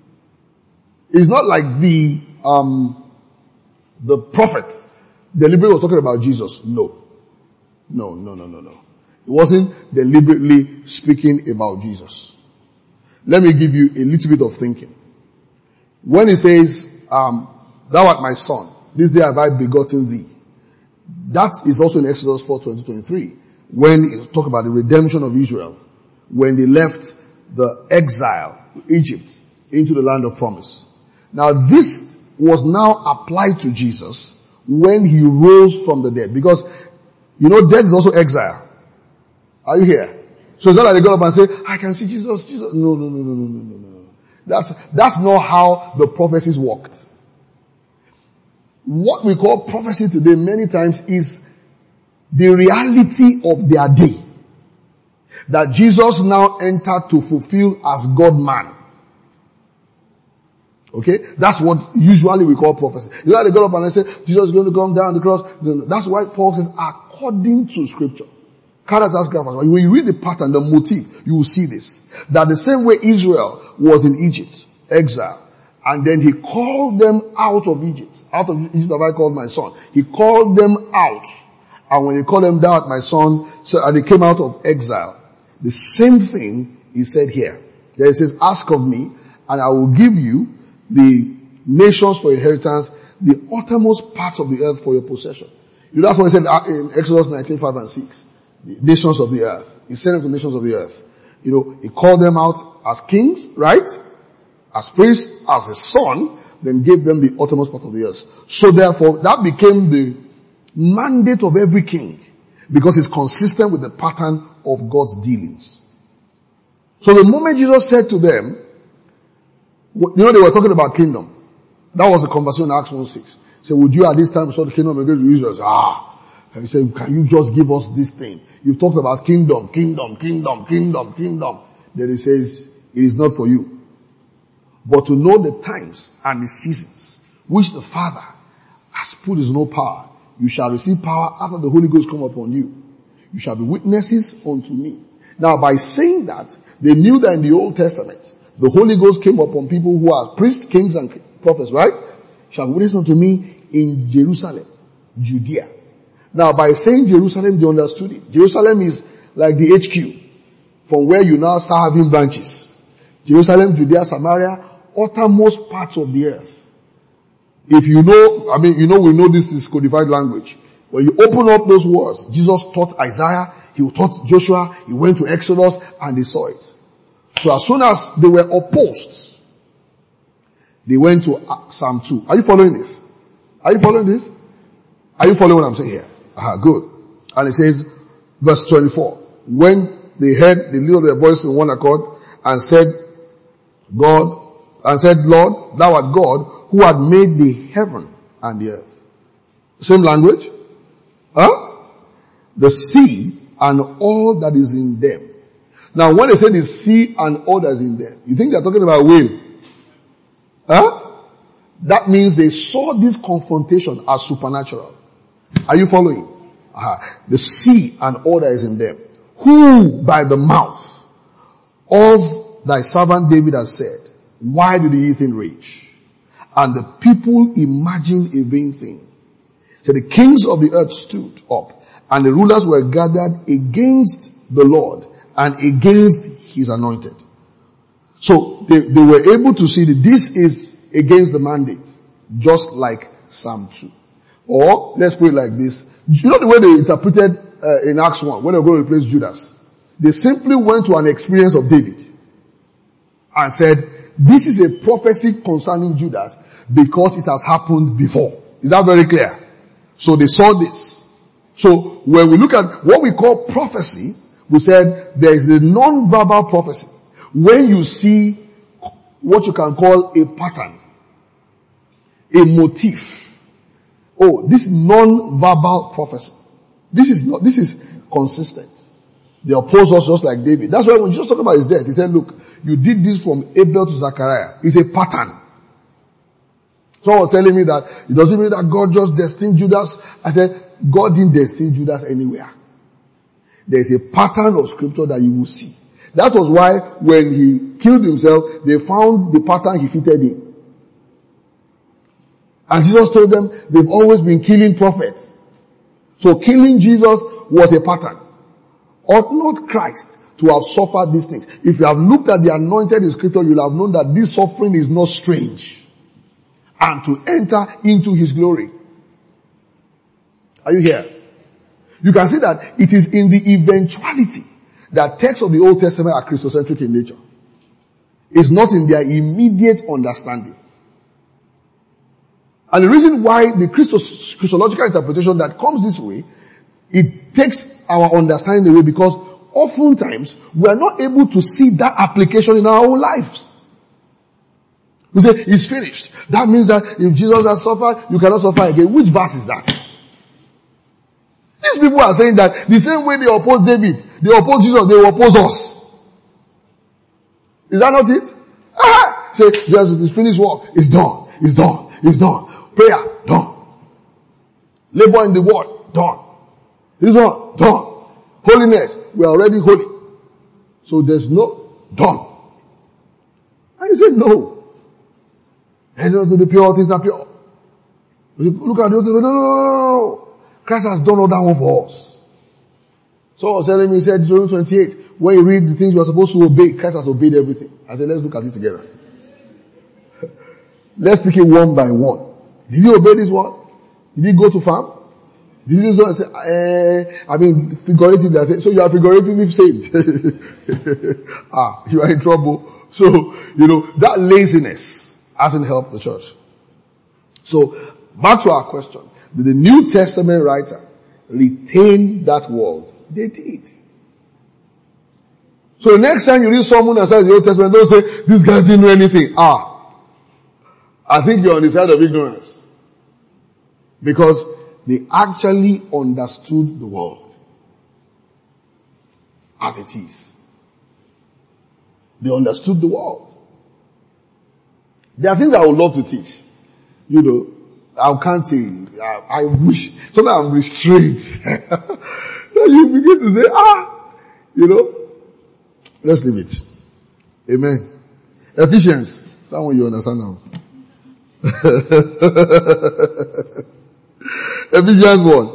it's not like the, um, the prophets deliberately were talking about Jesus. No. No, no, no, no, no. It wasn't deliberately speaking about Jesus. Let me give you a little bit of thinking. When it says, um, thou art my son, this day have I begotten thee. That is also in Exodus four twenty to twenty-three. When it talk about the redemption of Israel. When they left the exile, Egypt, into the land of promise. Now this was now applied to Jesus when he rose from the dead. Because You know, death is also exile. Are you here? So it's not like they got up and say, I can see Jesus, Jesus. No, no, no, no, no, no, no, no. That's, that's not how the prophecies worked. What we call prophecy today many times is the reality of their day. That Jesus now entered to fulfill as God-man. Okay? That's what usually we call prophecy. You know, they got up and they say, Jesus is going to come down the cross. That's why Paul says, according to scripture. When you read the pattern, the motif, you will see this. That the same way Israel was in Egypt, exile, and then he called them out of Egypt. Out of Egypt have I called my son. He called them out. And when he called them down, my son, so, and they came out of exile. The same thing he said here. There it says, ask of me, and I will give you the nations for inheritance, the uttermost parts of the earth for your possession. You know, that's what he said in Exodus nineteen, five and six. The nations of the earth. He sent them to the nations of the earth. You know, he called them out as kings, right? As priests, as a son, then gave them the uttermost part of the earth. So therefore, that became the mandate of every king, because it's consistent with the pattern of God's dealings. So the moment Jesus said to them, you know, they were talking about kingdom. That was a conversation in Acts one six. He said, would you at this time restore the kingdom again to Israel? Ah. And he said, can you just give us this thing? You've talked about kingdom, kingdom, kingdom, kingdom, kingdom. Then he says, it is not for you, but to know the times and the seasons, which the Father has put his own power. You shall receive power after the Holy Ghost come upon you. You shall be witnesses unto me. Now by saying that, they knew that in the Old Testament, the Holy Ghost came upon people who are priests, kings, and prophets, right? Shall be witnesses unto me in Jerusalem, Judea. Now by saying Jerusalem, they understood it. Jerusalem is like the H Q, from where you now start having branches. Jerusalem, Judea, Samaria, uttermost parts of the earth. If you know, I mean, you know, we know this is codified language. When you open up those words, Jesus taught Isaiah, he taught Joshua, he went to Exodus, and they saw it. So as soon as they were opposed, they went to Psalm two. Are you following this? Are you following this? Are you following what I'm saying here? Aha, good. And it says, verse twenty-four, when they heard the little of their voice in one accord, and said, God, and said, Lord, thou art God, who had made the heaven and the earth. Same language? Huh? The sea and all that is in them. Now when they say the sea and all that is in them, you think they're talking about whale? Huh? That means they saw this confrontation as supernatural. Are you following? Uh-huh. The sea and all that is in them. Who by the mouth of thy servant David has said, why do the heathen rage? And the people imagine a vain thing. So the kings of the earth stood up, and the rulers were gathered against the Lord and against his anointed. So they, they were able to see that this is against the mandate, just like Psalm two. Or, let's put it like this. You know the way they interpreted uh, in Acts one, when they were going to replace Judas? They simply went to an experience of David and said, this is a prophecy concerning Judas because it has happened before. Is that very clear? So they saw this. So when we look at what we call prophecy, we said there is a non-verbal prophecy. When you see what you can call a pattern, a motif. Oh, this non-verbal prophecy. This is not, this is consistent. They oppose us just like David. That's why when Jesus talked about his death, he said, look, you did this from Abel to Zechariah. It's a pattern. Someone was telling me that it doesn't mean that God just destined Judas. I said, God didn't destine Judas anywhere. There's a pattern of scripture that you will see. That was why when he killed himself, they found the pattern he fitted in. And Jesus told them, they've always been killing prophets. So killing Jesus was a pattern. Ought not Christ to have suffered these things? If you have looked at the anointed in scripture, you'll have known that this suffering is not strange. And to enter into his glory. Are you here? You can see that it is in the eventuality that texts of the Old Testament are Christocentric in nature. It's not in their immediate understanding. And the reason why the Christos, Christological interpretation that comes this way It takes our understanding away because oftentimes we are not able to see that application in our own lives. We say, it's finished. That means that if Jesus has suffered, you cannot suffer again. Which verse is that? These people are saying that the same way they oppose David, they oppose Jesus, they will oppose us. Is that not it? Aha! Say, just it's finished work. It's done. It's done. It's done. Prayer, done. Labor in the word, done. This one, done. Holiness, we are already holy. So there's no, done. And you say, no. And also the pure things are pure. Look at the other, no, no, no, no, no. Christ has done all that one for us. So I was telling me, he said, Deuteronomy twenty-eight, when you read the things you are supposed to obey, Christ has obeyed everything. I said, let's look at it together. Let's pick it one by one. Did he obey this one? Did he go to farm? Did he do so and say, eh, I mean, figuratively, I say, so you are figuratively saved. ah, you are in trouble. So, you know, that laziness hasn't helped the church. So, back to our question. Did the New Testament writer retain that word? They did. So next time you read someone that says the Old Testament, don't say, this guy didn't know anything. Ah, I think you're on the side of ignorance. Because they actually understood the world as it is. They understood the world. There are things I would love to teach. You know, I can't say, I, I wish, sometimes I'm restrained. Then you begin to say, ah, you know, let's leave it. Amen. Ephesians, that one you understand now. Ephesians one.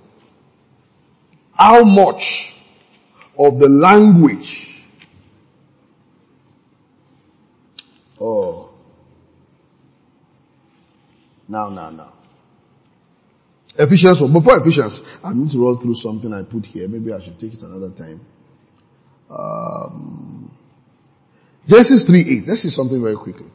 How much of the language, oh, now, now, now. Ephesians one. Before Ephesians, I need to roll through something I put here. Maybe I should take it another time. Um, Genesis three eight. Let's see something very quickly.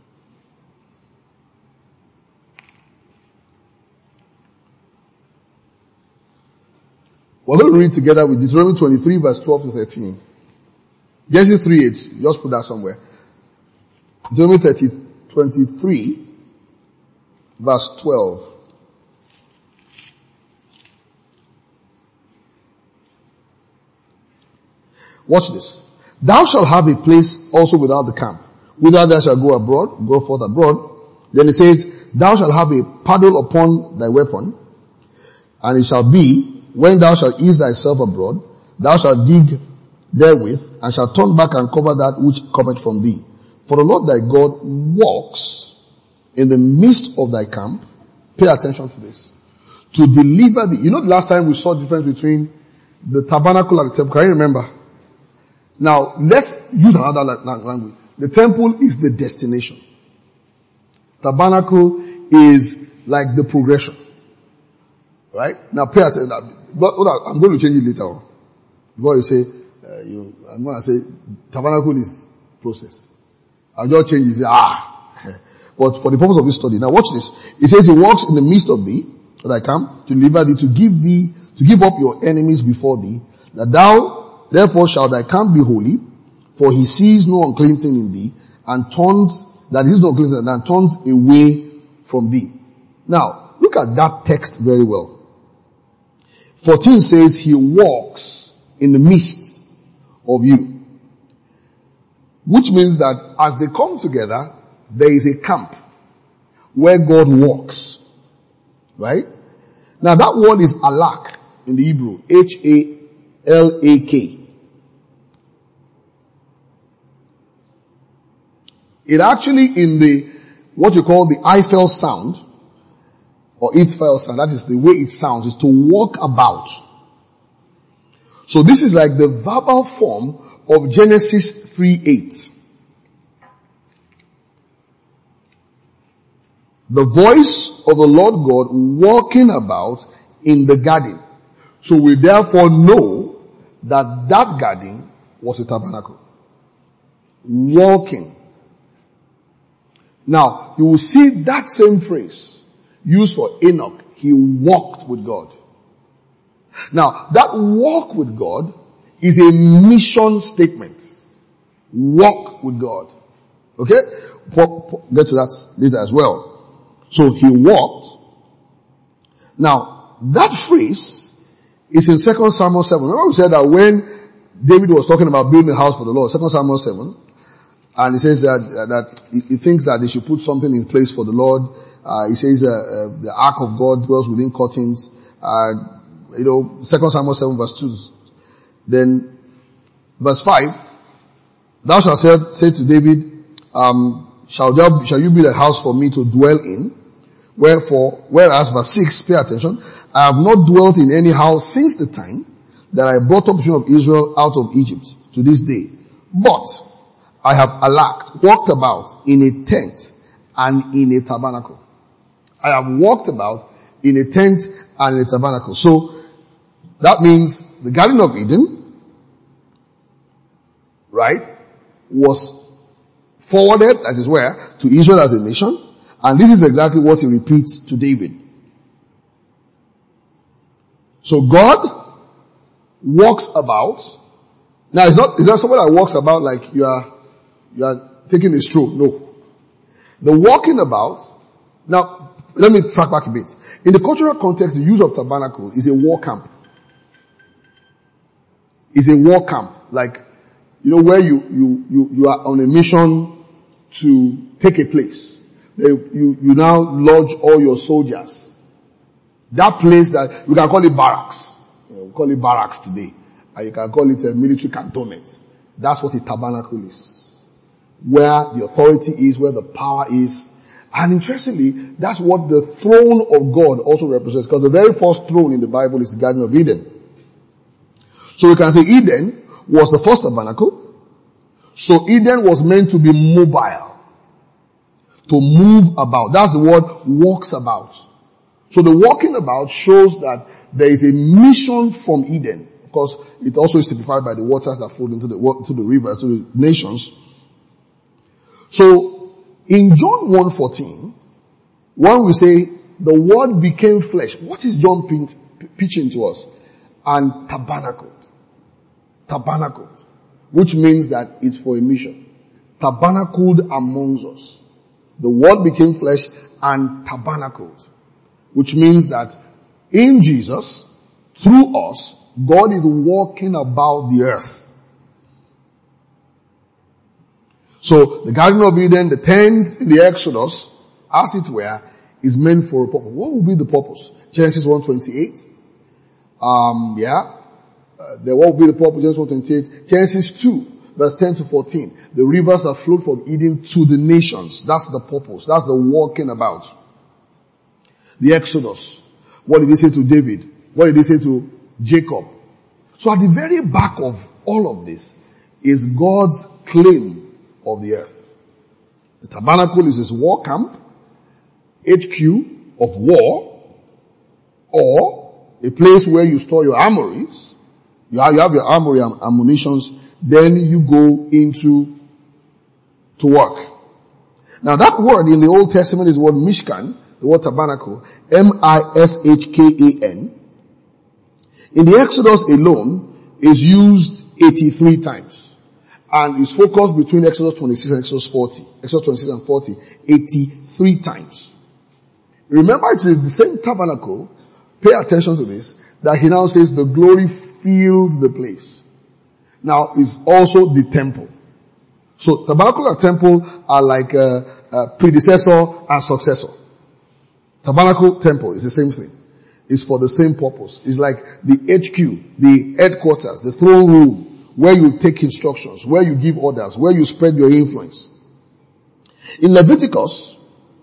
We're going to read together with Deuteronomy twenty-three verse twelve to thirteen. Genesis three eight. Just put that somewhere. Deuteronomy thirty, twenty-three verse twelve. Watch this. Thou shalt have a place also without the camp, whither thou shalt go abroad, go forth abroad. Then it says, thou shalt have a paddle upon thy weapon, and it shall be, when thou shalt ease thyself abroad, thou shalt dig therewith, and shalt turn back and cover that which cometh from thee. For the Lord thy God walks in the midst of thy camp. Pay attention to this. To deliver thee. You know the last time we saw the difference between the tabernacle and the temple. Can you remember? Now, let's use another language. The temple is the destination. Tabernacle is like the progression. Right? Now pay attention. I'm going to change it later on. Before you say, uh, you, I'm going to say, tabernacle is process. I'll just change it. Say, ah. But for the purpose of this study. Now watch this. It says he walks in the midst of thee, that I come, to deliver thee, to give thee, to give up your enemies before thee, that thou therefore shall thy camp be holy, for he sees no unclean thing in thee, and turns, that is no unclean thing, and turns away from thee. Now, look at that text very well. fourteen says he walks in the midst of you. Which means that as they come together, there is a camp where God walks. Right? Now that word is alak in the Hebrew. H A L A K. It actually in the, what you call the Eiffel sound, or Eiffel sound, that is the way it sounds, is to walk about. So this is like the verbal form of Genesis three eight. The voice of the Lord God walking about in the garden. So we therefore know that that garden was a tabernacle. Walking. Now, you will see that same phrase used for Enoch. He walked with God. Now, that walk with God is a mission statement. Walk with God. Okay? We'll get to that later as well. So he walked. Now, that phrase is in Second Samuel seven. Remember we said that when David was talking about building a house for the Lord, Second Samuel seven, and he says that, uh, that he, he thinks that they should put something in place for the Lord. Uh, he says, uh, uh, the ark of God dwells within curtains. Uh, you know, Second Samuel seven verse two. Then, verse five, thou shalt say, say to David, um, shall thou, shall you build a house for me to dwell in? Wherefore, whereas verse six, pay attention, I have not dwelt in any house since the time that I brought up the children of Israel out of Egypt to this day. But I have alacked, walked about in a tent and in a tabernacle. I have walked about in a tent and in a tabernacle. So, that means the Garden of Eden, right, was forwarded, as it were, to Israel as a nation. And this is exactly what he repeats to David. So God walks about. Now it's not, it's not somebody that walks about like you are, you are taking a stroll. No. The walking about, now let me track back a bit. In the cultural context, the use of tabernacle is a war camp. It's a war camp. Like, you know, where you, you, you, you are on a mission to take a place. You, you now lodge all your soldiers. That place that, we can call it barracks. You know, we call it barracks today. And you can call it a military cantonment. That's what a tabernacle is. Where the authority is, where the power is. And interestingly, that's what the throne of God also represents. Because the very first throne in the Bible is the Garden of Eden. So we can say Eden was the first tabernacle. So Eden was meant to be mobile. To move about. That's the word walks about. So the walking about shows that there is a mission from Eden. Of course, it also is typified by the waters that flow into the, into the river, to the nations. So, in John one fourteen, when we say the word became flesh, what is John pitching to us? And tabernacled. Tabernacled. Which means that it's for a mission. Tabernacled amongst us. The word became flesh and tabernacled. Which means that in Jesus, through us, God is walking about the earth. So the Garden of Eden, the tent in the Exodus, as it were, is meant for a purpose. What will be the purpose? Genesis one twenty-eight. Um, yeah. Uh, then what will be the purpose? Genesis one twenty-eight. Genesis two, verse ten to fourteen. The rivers that flowed from Eden to the nations. That's the purpose. That's the walking about. The Exodus. What did he say to David? What did he say to Jacob? So at the very back of all of this is God's claim of the earth. The tabernacle is his war camp, H Q of war, or a place where you store your armories. You have, you have your armory and ammunitions, then you go into to work. Now that word in the Old Testament is the word Mishkan, the word tabernacle, M I S H K A N. In the Exodus alone is used eighty-three times. And is focused between Exodus twenty-six and Exodus forty. Exodus twenty-six and forty. eighty-three times. Remember it is the same tabernacle, pay attention to this, that he now says the glory filled the place. Now is also the temple. So tabernacle and temple are like a, a predecessor and successor. Tabernacle, temple is the same thing. It's for the same purpose. It's like the H Q, the headquarters, the throne room, where you take instructions, where you give orders, where you spread your influence. In Leviticus,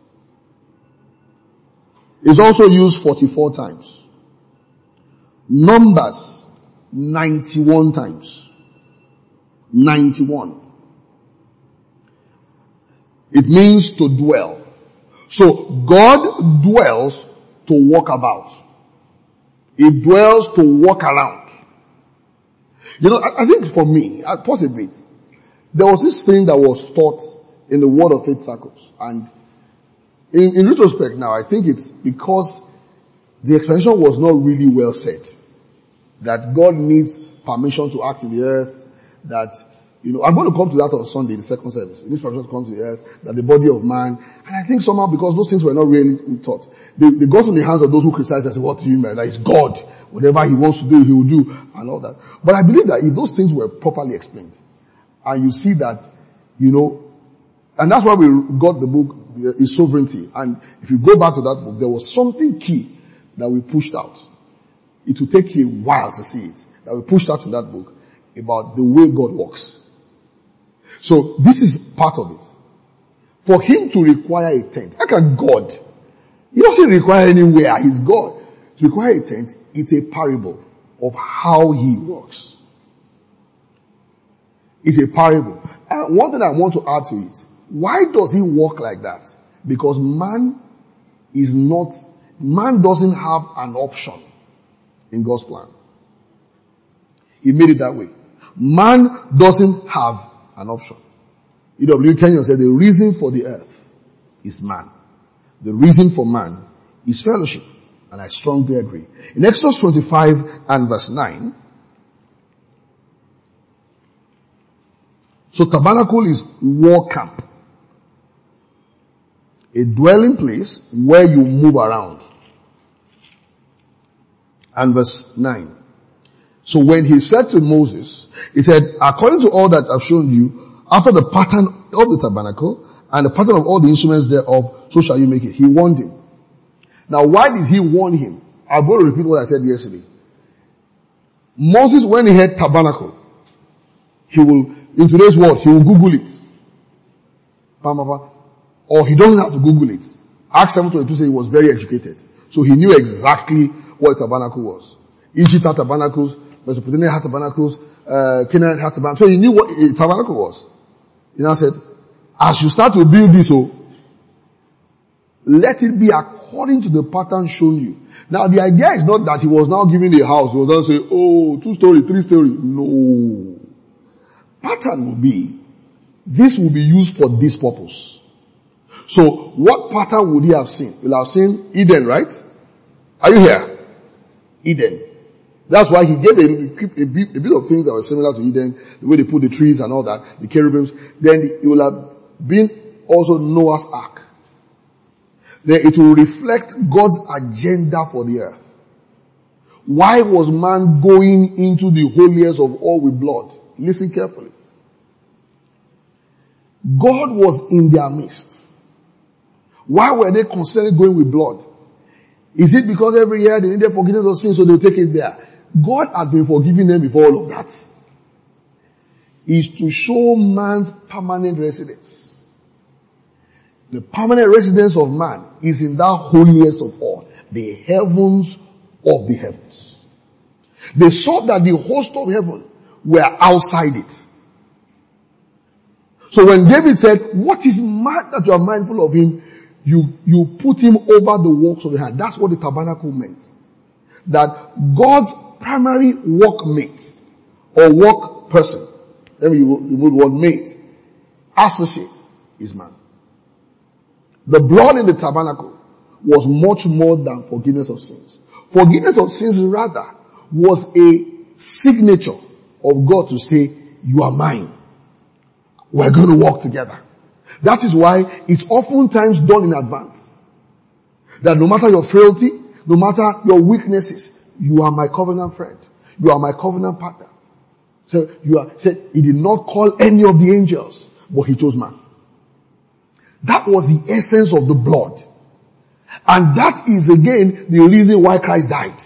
it's also used forty-four times. Numbers, ninety-one times. ninety-one. It means to dwell. So God dwells to walk about. He dwells to walk around. You know, I, I think for me, I pause a bit. There was this thing that was taught in the Word of Faith circles. And in, in retrospect now, I think it's because the explanation was not really well said. that God needs permission to act in the earth, that, you know, I'm going to come to that on Sunday, the second service. It needs permission to come to the earth, that the body of man, and I think somehow because those things were not really taught, they, they got in the hands of those who criticize and say, what do you mean by that? It's God. Whatever he wants to do, he will do, and all that. But I believe that if those things were properly explained, and you see that, you know, and that's why we got the book, His Sovereignty. And if you go back to that book, there was something key that we pushed out. It will take you a while to see it. That we pushed out in that book about the way God works. So this is part of it. For him to require a tent, how can God? He doesn't require anywhere. He's God. To require a tent, it's a parable of how he works. It's a parable. And one thing I want to add to it, why does he work like that? Because man is not, man doesn't have an option in God's plan. He made it that way. Man doesn't have an option. E W Kenyon said the reason for the earth is man. The reason for man is fellowship. And I strongly agree. In Exodus twenty-five and verse nine, so tabernacle is war camp. A dwelling place where you move around. And verse nine. So when he said to Moses, he said, according to all that I've shown you, after the pattern of the tabernacle and the pattern of all the instruments thereof, so shall you make it. He warned him. Now why did he warn him? I'm going to repeat what I said yesterday. Moses, when he heard tabernacle, he will, in today's world, he will Google it. Or he doesn't have to Google it. Acts seven twenty-two says he was very educated. So he knew exactly what a tabernacle was. Egypt had tabernacles, Mesopotamia had tabernacles, uh, Canaan had tabernacles. So he knew what a tabernacle was. He now said, as you start to build this, oh, let it be according to the pattern shown you. Now the idea is not that he was now giving a house. He was not saying, oh, two story, three story. No. Pattern will be, this will be used for this purpose. So what pattern would he have seen? He'll have seen Eden, right? Are you here? Eden. That's why he gave a, a, bit, a bit of things that were similar to Eden, the way they put the trees and all that, the cherubims. Then it will have been also Noah's Ark. Then it will reflect God's agenda for the earth. Why was man going into the holiest of all with blood? Listen carefully. God was in their midst. Why were they constantly going with blood? Is it because every year they needed forgiveness of sins so they'll take it there? God had been forgiving them before all of that. Is to show man's permanent residence. The permanent residence of man is in that holiest of all, the heavens of the heavens. They saw that the host of heaven were outside it. So when David said, what is man that you are mindful of him? You, you put him over the works of the hand. That's what the tabernacle meant. That God's primary workmate or work person, let me remove the word mate, associate is man. The blood in the tabernacle was much more than forgiveness of sins. Forgiveness of sins rather was a signature of God to say, you are mine. We're going to walk together. That is why it's oftentimes done in advance. That no matter your frailty, no matter your weaknesses, you are my covenant friend. You are my covenant partner. So you are, said, he did not call any of the angels, but he chose man. That was the essence of the blood. And that is again the reason why Christ died.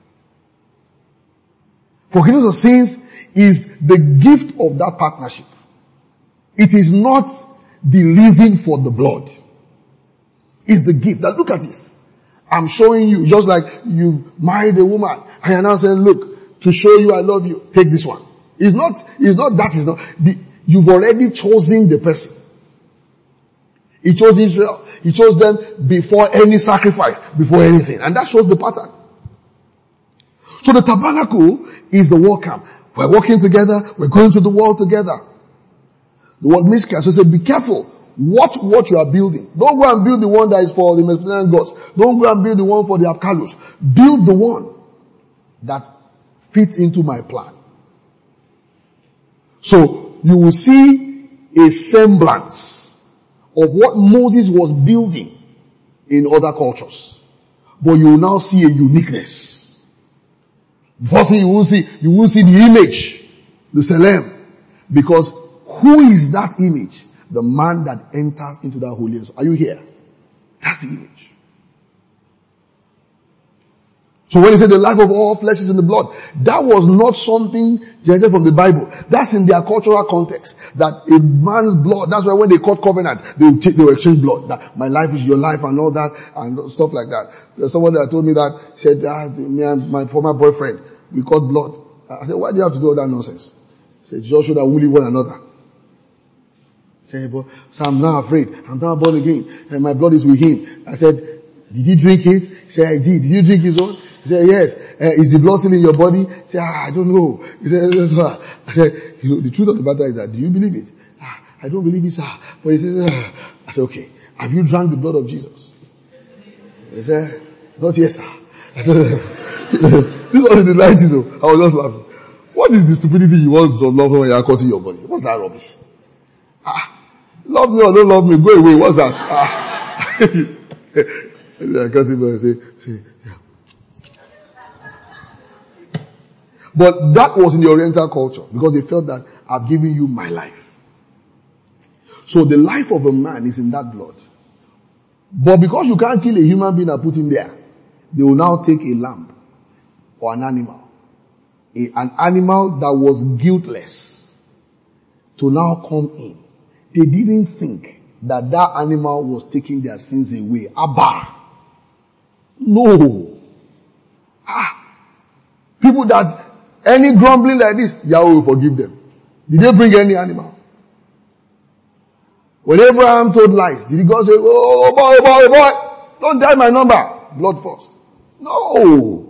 Forgiveness of sins is the gift of that partnership. It is not the reason for the blood. It's the gift. Now look at this. I'm showing you, just like you married a woman, and you're now saying, look, to show you I love you, take this one. It's not, it's not that, it's not. The, you've already chosen the person. He chose Israel. He chose them before any sacrifice, before anything. And that shows the pattern. So the tabernacle is the war camp. We're working together. We're going to the world together. The word Mishkan, so say, be careful. Watch what you are building. Don't go and build the one that is for the Mesopotamian gods. Don't go and build the one for the Apkalus. Build the one that fits into my plan. So you will see a semblance of what Moses was building in other cultures. But you will now see a uniqueness. First thing you will see, you will see the image, the Selem. Because who is that image? The man that enters into that holiest. Are you here? That's the image. So when he said the life of all flesh is in the blood, that was not something generated from the Bible. That's in their cultural context. That a man's blood, that's why when they cut covenant, they will take, they will exchange blood. That my life is your life and all that and stuff like that. There's someone that told me that, said, ah, me and my former boyfriend, we cut blood. I said, why do you have to do all that nonsense? He said, just show that we live one another. He said, but so I'm now afraid. I'm now born again and my blood is with him. I said, did you drink it? He said, I did. Did you drink his own? He said, yes. Uh, is the blood still in your body? He said, ah, I don't know. He said, I said, you know, the truth of the matter is that, do you believe it? Ah, I don't believe it, sir. But he said, ah. I said, okay. Have you drank the blood of Jesus? He said, not yet, sir. I said, this was in the nineties though. I was just laughing. What is the stupidity you want to love when you are cutting your body? What's that rubbish? Ah, love me or don't love me, go away. What's that? Ah. I cut him and say, say, yeah. But that was in the Oriental culture because they felt that I've given you my life. So the life of a man is in that blood. But because you can't kill a human being and put him there, they will now take a lamb or an animal. A, an animal that was guiltless to now come in. They didn't think that that animal was taking their sins away. Abba. No. Ah. People that any grumbling like this, Yahweh will forgive them. Did they bring any animal? When Abraham told lies, did God say, oh boy, boy, boy, don't die my number. Blood first. No.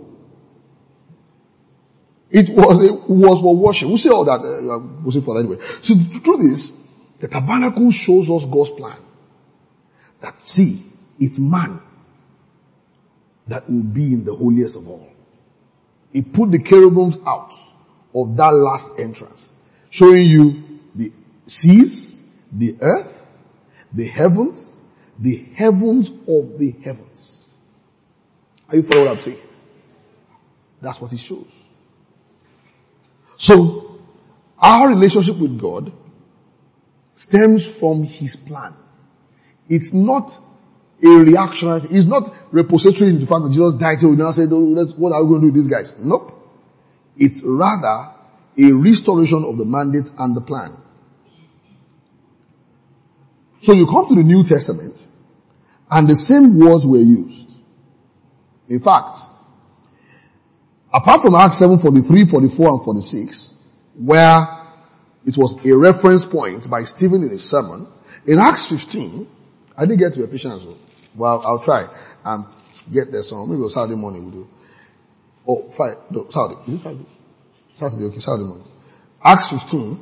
It was, it was for worship. We'll say all that, uh, we'll say for that anyway. So the truth is, the tabernacle shows us God's plan. That see, it's man that will be in the holiest of all. He put the cherubims out of that last entrance, showing you the seas, the earth, the heavens, the heavens of the heavens. Are you following what I'm saying? That's what it shows. So, our relationship with God stems from His plan. It's not a reactionary, it's not repository in the fact that Jesus died, so we now say, what are we going to do with these guys? Nope. It's rather a restoration of the mandate and the plan. So you come to the New Testament, and the same words were used. In fact, apart from Acts seven forty-three, forty-four, and forty-six, where it was a reference point by Stephen in his sermon, in Acts fifteen, I didn't get to Ephesians. Well, I'll try and get there some. Maybe on Saturday morning we'll do. Oh, Friday, no, Saturday. Is it Saturday? Saturday, okay, Saturday morning. Acts fifteen,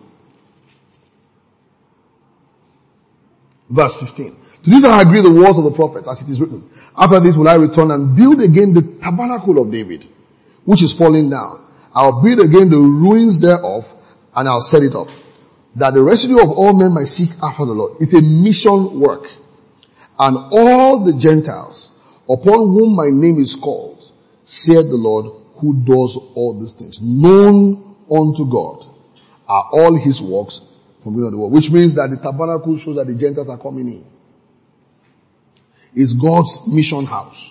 verse fifteen. To this I agree the words of the prophet, as it is written. After this will I return and build again the tabernacle of David, which is falling down. I'll build again the ruins thereof, and I'll set it up, that the residue of all men might seek after the Lord. It's a mission work. And all the Gentiles, upon whom my name is called, said the Lord, who does all these things. Known unto God are all His works from the world. Which means that the tabernacle shows that the Gentiles are coming in. It's God's mission house.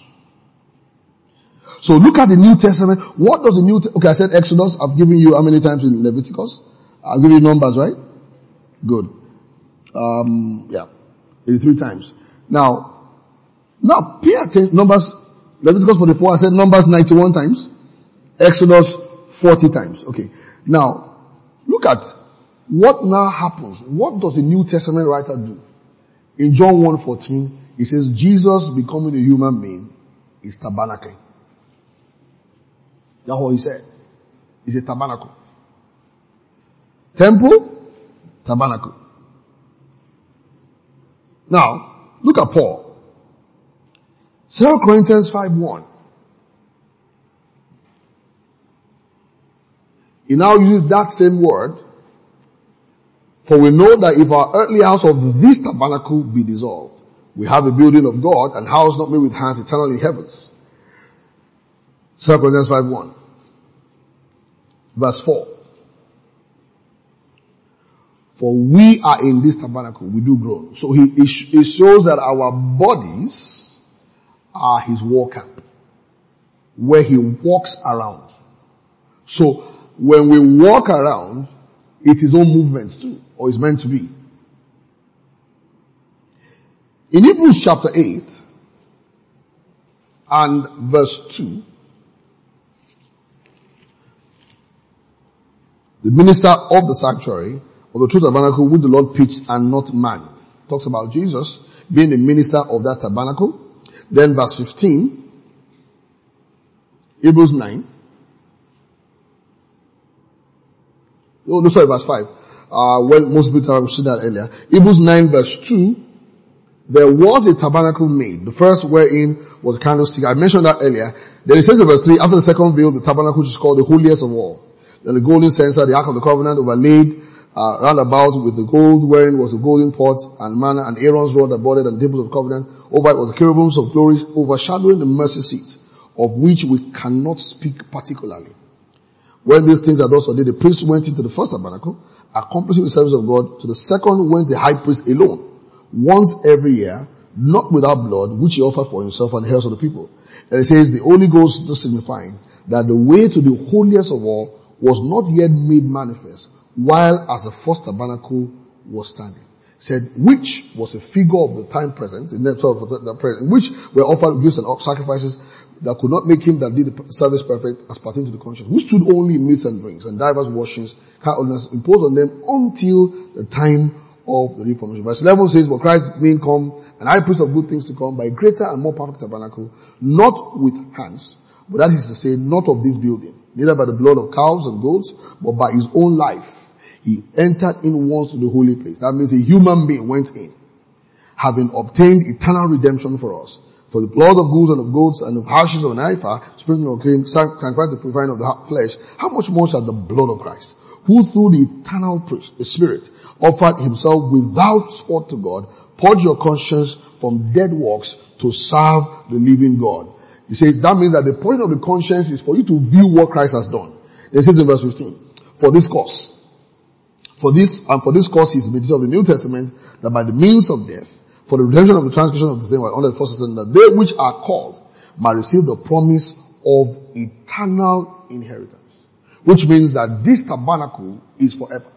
So look at the New Testament. What does the New, Te- okay, I said Exodus. I've given you how many times in Leviticus? I've given you numbers, right? Good. Um, yeah. eighty-three times. Now, now pay attention. Numbers, Leviticus forty-four, I said Numbers ninety-one times. Exodus forty times. Okay. Now, look at what now happens. What does the New Testament writer do? In John one fourteen, he says, Jesus becoming a human being is tabernacling. That's what he said. It's a tabernacle. Temple, tabernacle. Now, look at Paul. Second Corinthians five one. he now uses that same word. For we know that if our earthly house of this tabernacle be dissolved, we have a building of God, and house not made with hands, eternal in heavens. Second Corinthians five one. Verse four. For we are in this tabernacle, we do groan. So he, it shows that our bodies are his war camp, where he walks around. So when we walk around, it's his own movements too, or it's meant to be. In Hebrews chapter eight and verse two, the minister of the sanctuary of the true tabernacle which the Lord pitched and not man. Talks about Jesus being the minister of that tabernacle. Then verse fifteen, Hebrews nine. Oh, no, sorry, verse five. Uh, well, most people have seen that earlier. Hebrews nine verse two, there was a tabernacle made. The first wherein was a candlestick. I mentioned that earlier. Then it says in verse three, after the second veil, the tabernacle which is called the holiest of all. Then the golden censer, the ark of the covenant overlaid Uh, round about with the gold, wherein was the golden pot and manna and Aaron's rod that bordered and the tables of covenant. Over it was the cherubims of glory overshadowing the mercy seat, of which we cannot speak particularly. When these things are thus ordained, the priest went into the first tabernacle, accomplishing the service of God. To the second went the high priest alone, once every year, not without blood, which he offered for himself and the heirs of the people. And it says the Holy Ghost thus signifying that the way to the holiest of all was not yet made manifest, while as the first tabernacle was standing. Said, which was a figure of the time present, in the, the present, which were offered gifts and sacrifices that could not make him that did the service perfect as pertaining to the conscience, who stood only in meats and drinks and divers washings, ordinances imposed on them until the time of the reformation. Verse eleven says, but Christ being come, an high priest of good things to come, by a greater and more perfect tabernacle, not with hands, but that is to say, not of this building, neither by the blood of cows and goats, but by his own life. He entered in once to the holy place. That means a human being went in, having obtained eternal redemption for us. For the blood of bulls and of goats and of ashes of an heifer, sprinkling of clean, sanctified the purifying of the flesh, how much more shall the blood of Christ, who through the eternal priest, the Spirit, offered himself without spot to God, purge your conscience from dead works to serve the living God. He says that means that the point of the conscience is for you to view what Christ has done. It says in verse fifteen, for this cause, For this, and for this cause is the mediator of the New Testament, that by the means of death, for the redemption of the transgression of the same, under the first testament, that they which are called might receive the promise of eternal inheritance. Which means that this tabernacle is forever.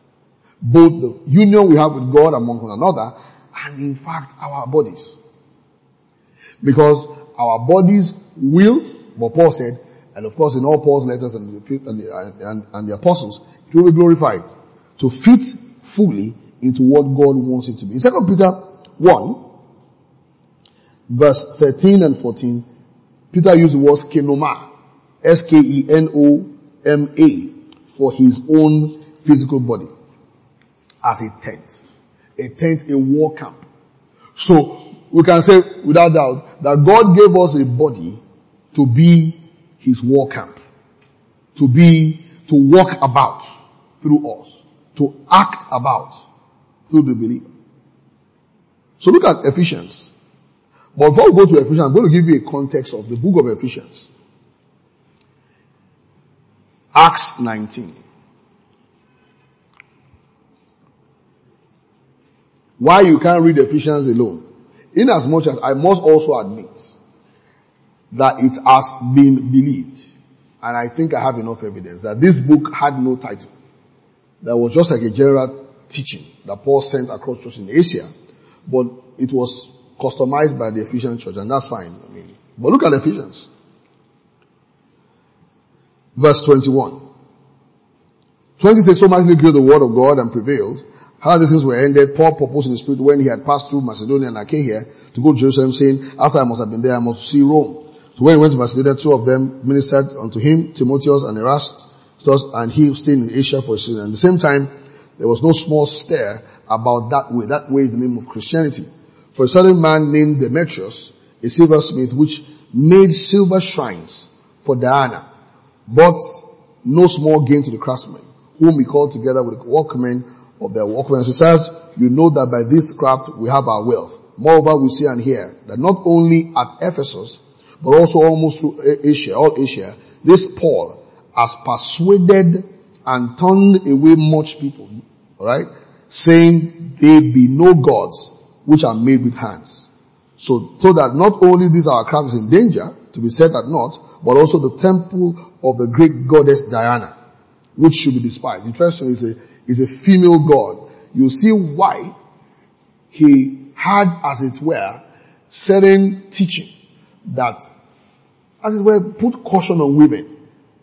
Both the union we have with God among one another, and in fact our bodies. Because our bodies will, but Paul said, and of course in all Paul's letters and the, and the, and, and the apostles, it will be glorified, to fit fully into what God wants it to be. In Second Peter one, verse thirteen and fourteen, Peter used the word skenoma, S K E N O M A, for his own physical body, as a tent. A tent, a war camp. So, we can say without doubt that God gave us a body to be his war camp. To be, to walk about through us. To act about through the believer. So look at Ephesians. But before we go to Ephesians, I'm going to give you a context of the book of Ephesians. Acts nineteen. Why you can't read Ephesians alone? In as much as I must also admit that it has been believed, and I think I have enough evidence, that this book had no title. That was just like a general teaching that Paul sent across churches in Asia, but it was customized by the Ephesian church, and that's fine. I mean, but look at Ephesians. Verse twenty-one. twenty says, so mightily grew the word of God and prevailed. How these things were ended, Paul proposed in the Spirit when he had passed through Macedonia and Achaia to go to Jerusalem, saying, after I must have been there, I must see Rome. So when he went to Macedonia, two of them ministered unto him, Timotheus and Erastus, and he stayed in Asia for a season. At the same time, there was no small stir about that way. That way is the name of Christianity. For a certain man named Demetrius, a silversmith, which made silver shrines for Diana, but no small gain to the craftsmen, whom he called together with the workmen of their workmen. So he says, you know that by this craft we have our wealth. Moreover, we see and hear that not only at Ephesus, but also almost through Asia, all Asia, this Paul has persuaded and turned away much people, alright, saying they be no gods which are made with hands. So, so that not only this our craft is in danger to be set at naught, but also the temple of the great goddess Diana, which should be despised. Interesting, is a, is a female god. You see why he had, as it were, certain teaching that, as it were, put caution on women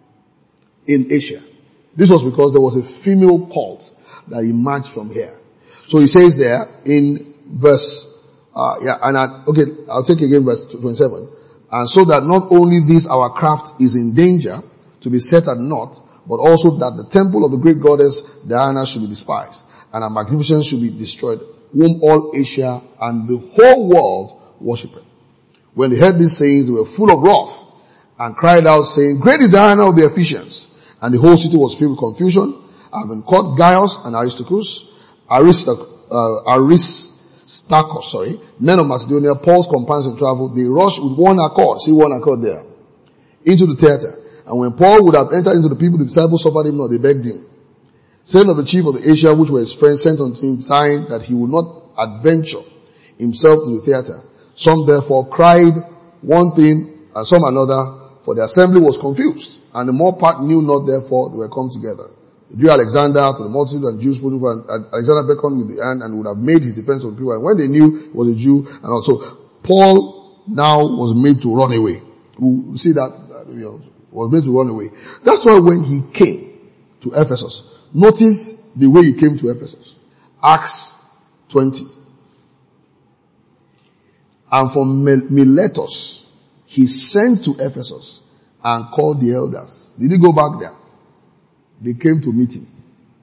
in Asia. This was because there was a female cult that emerged from here. So he says there in verse, uh, yeah, and I, okay, I'll take again verse twenty-seven. And so that not only this our craft is in danger to be set at naught, but also that the temple of the great goddess Diana should be despised, and our magnificence should be destroyed, whom all Asia and the whole world worshiped. When they heard these sayings, they were full of wrath, and cried out, saying, great is Diana of the Ephesians. And the whole city was filled with confusion. Having caught Gaius and Aristarchus, Aristarchus, uh, Aristarchus, sorry, men of Macedonia, Paul's companions in travel, they rushed with one accord, see one accord there, into the theater. And when Paul would have entered into the people, the disciples suffered him not, they begged him. Saying of the chief of the Asia, which were his friends, sent unto him, saying that he would not adventure himself to the theater. Some therefore cried one thing, and some another, for the assembly was confused, and the more part knew not, therefore they were come together. They drew Alexander to the multitude, and Jews put him, and Alexander beckoned with the hand and would have made his defense of the people. And when they knew he was a Jew, and also Paul now was made to run away. We see that, you know, was made to run away. That's why when he came to Ephesus, notice the way he came to Ephesus. Acts twenty. And from Miletus, he sent to Ephesus and called the elders. Did he go back there? They came to meet him.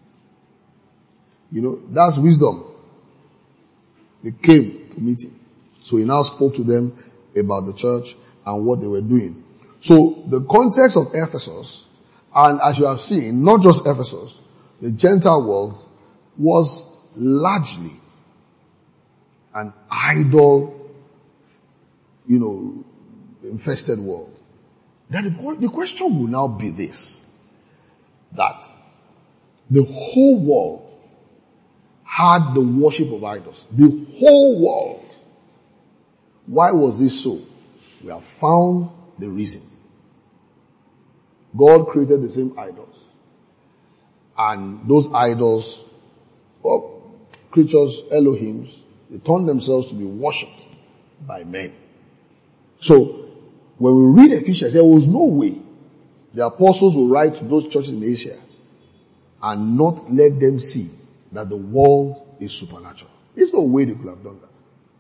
You know, that's wisdom. They came to meet him. So he now spoke to them about the church and what they were doing. So the context of Ephesus, and as you have seen, not just Ephesus, the Gentile world was largely an idol, you know, infested world. Then the, the question will now be this, that the whole world had the worship of idols. The whole world. Why was this so? We have found the reason. God created the same idols. And those idols, or creatures, Elohims, they turned themselves to be worshipped by men. So, when we read Ephesians, there was no way the apostles will write to those churches in Asia and not let them see that the world is supernatural. There's no way they could have done that.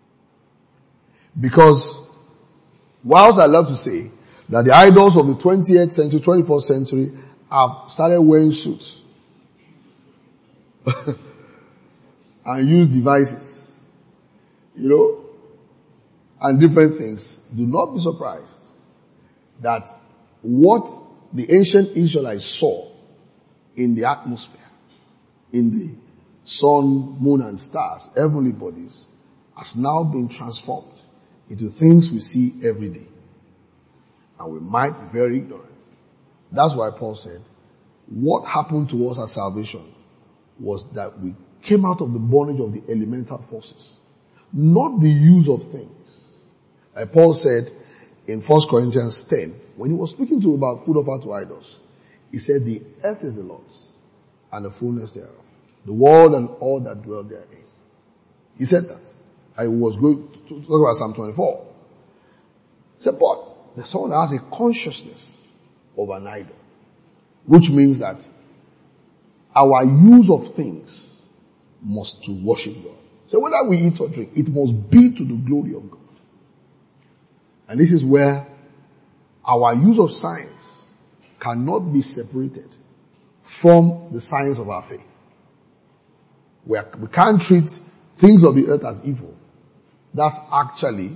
Because, whilst I love to say that the idols of the twentieth century, twenty-first century have started wearing suits and use devices, you know, and different things, do not be surprised that what the ancient Israelites saw in the atmosphere, in the sun, moon and stars, heavenly bodies, has now been transformed into things we see every day. And we might be very ignorant. That's why Paul said, what happened to us at salvation was that we came out of the bondage of the elemental forces, not the use of things. Like Paul said in First Corinthians ten, when he was speaking to about food offered to idols, he said, the earth is the Lord's and the fullness thereof, the world and all that dwell therein. He said that. I was going to talk about Psalm twenty-four. He said, but there's someone that has a consciousness of an idol, which means that our use of things must to worship God. So whether we eat or drink, it must be to the glory of God. And this is where our use of science cannot be separated from the science of our faith. We, are, we can't treat things of the earth as evil. That's actually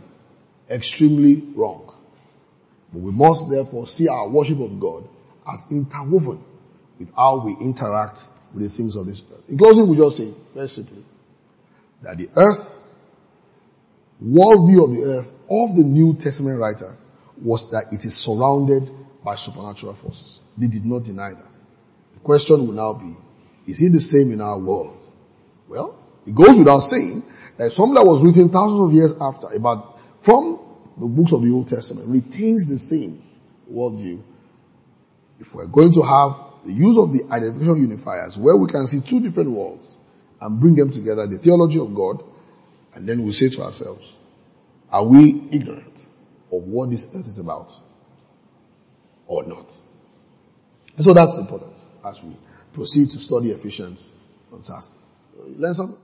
extremely wrong. But we must therefore see our worship of God as interwoven with how we interact with the things of this earth. In closing, we just say, very simply, that the earth, worldview of the earth of the New Testament writer was that it is surrounded by supernatural forces. They did not deny that. The question will now be, is it the same in our world? Well, it goes without saying that something that was written thousands of years after about from the books of the Old Testament retains the same worldview. If we're going to have the use of the identification unifiers where we can see two different worlds and bring them together, the theology of God, and then we say to ourselves, are we ignorant of what this earth is about or not? And so that's important as we proceed to study Ephesians on Saturday. Learn something?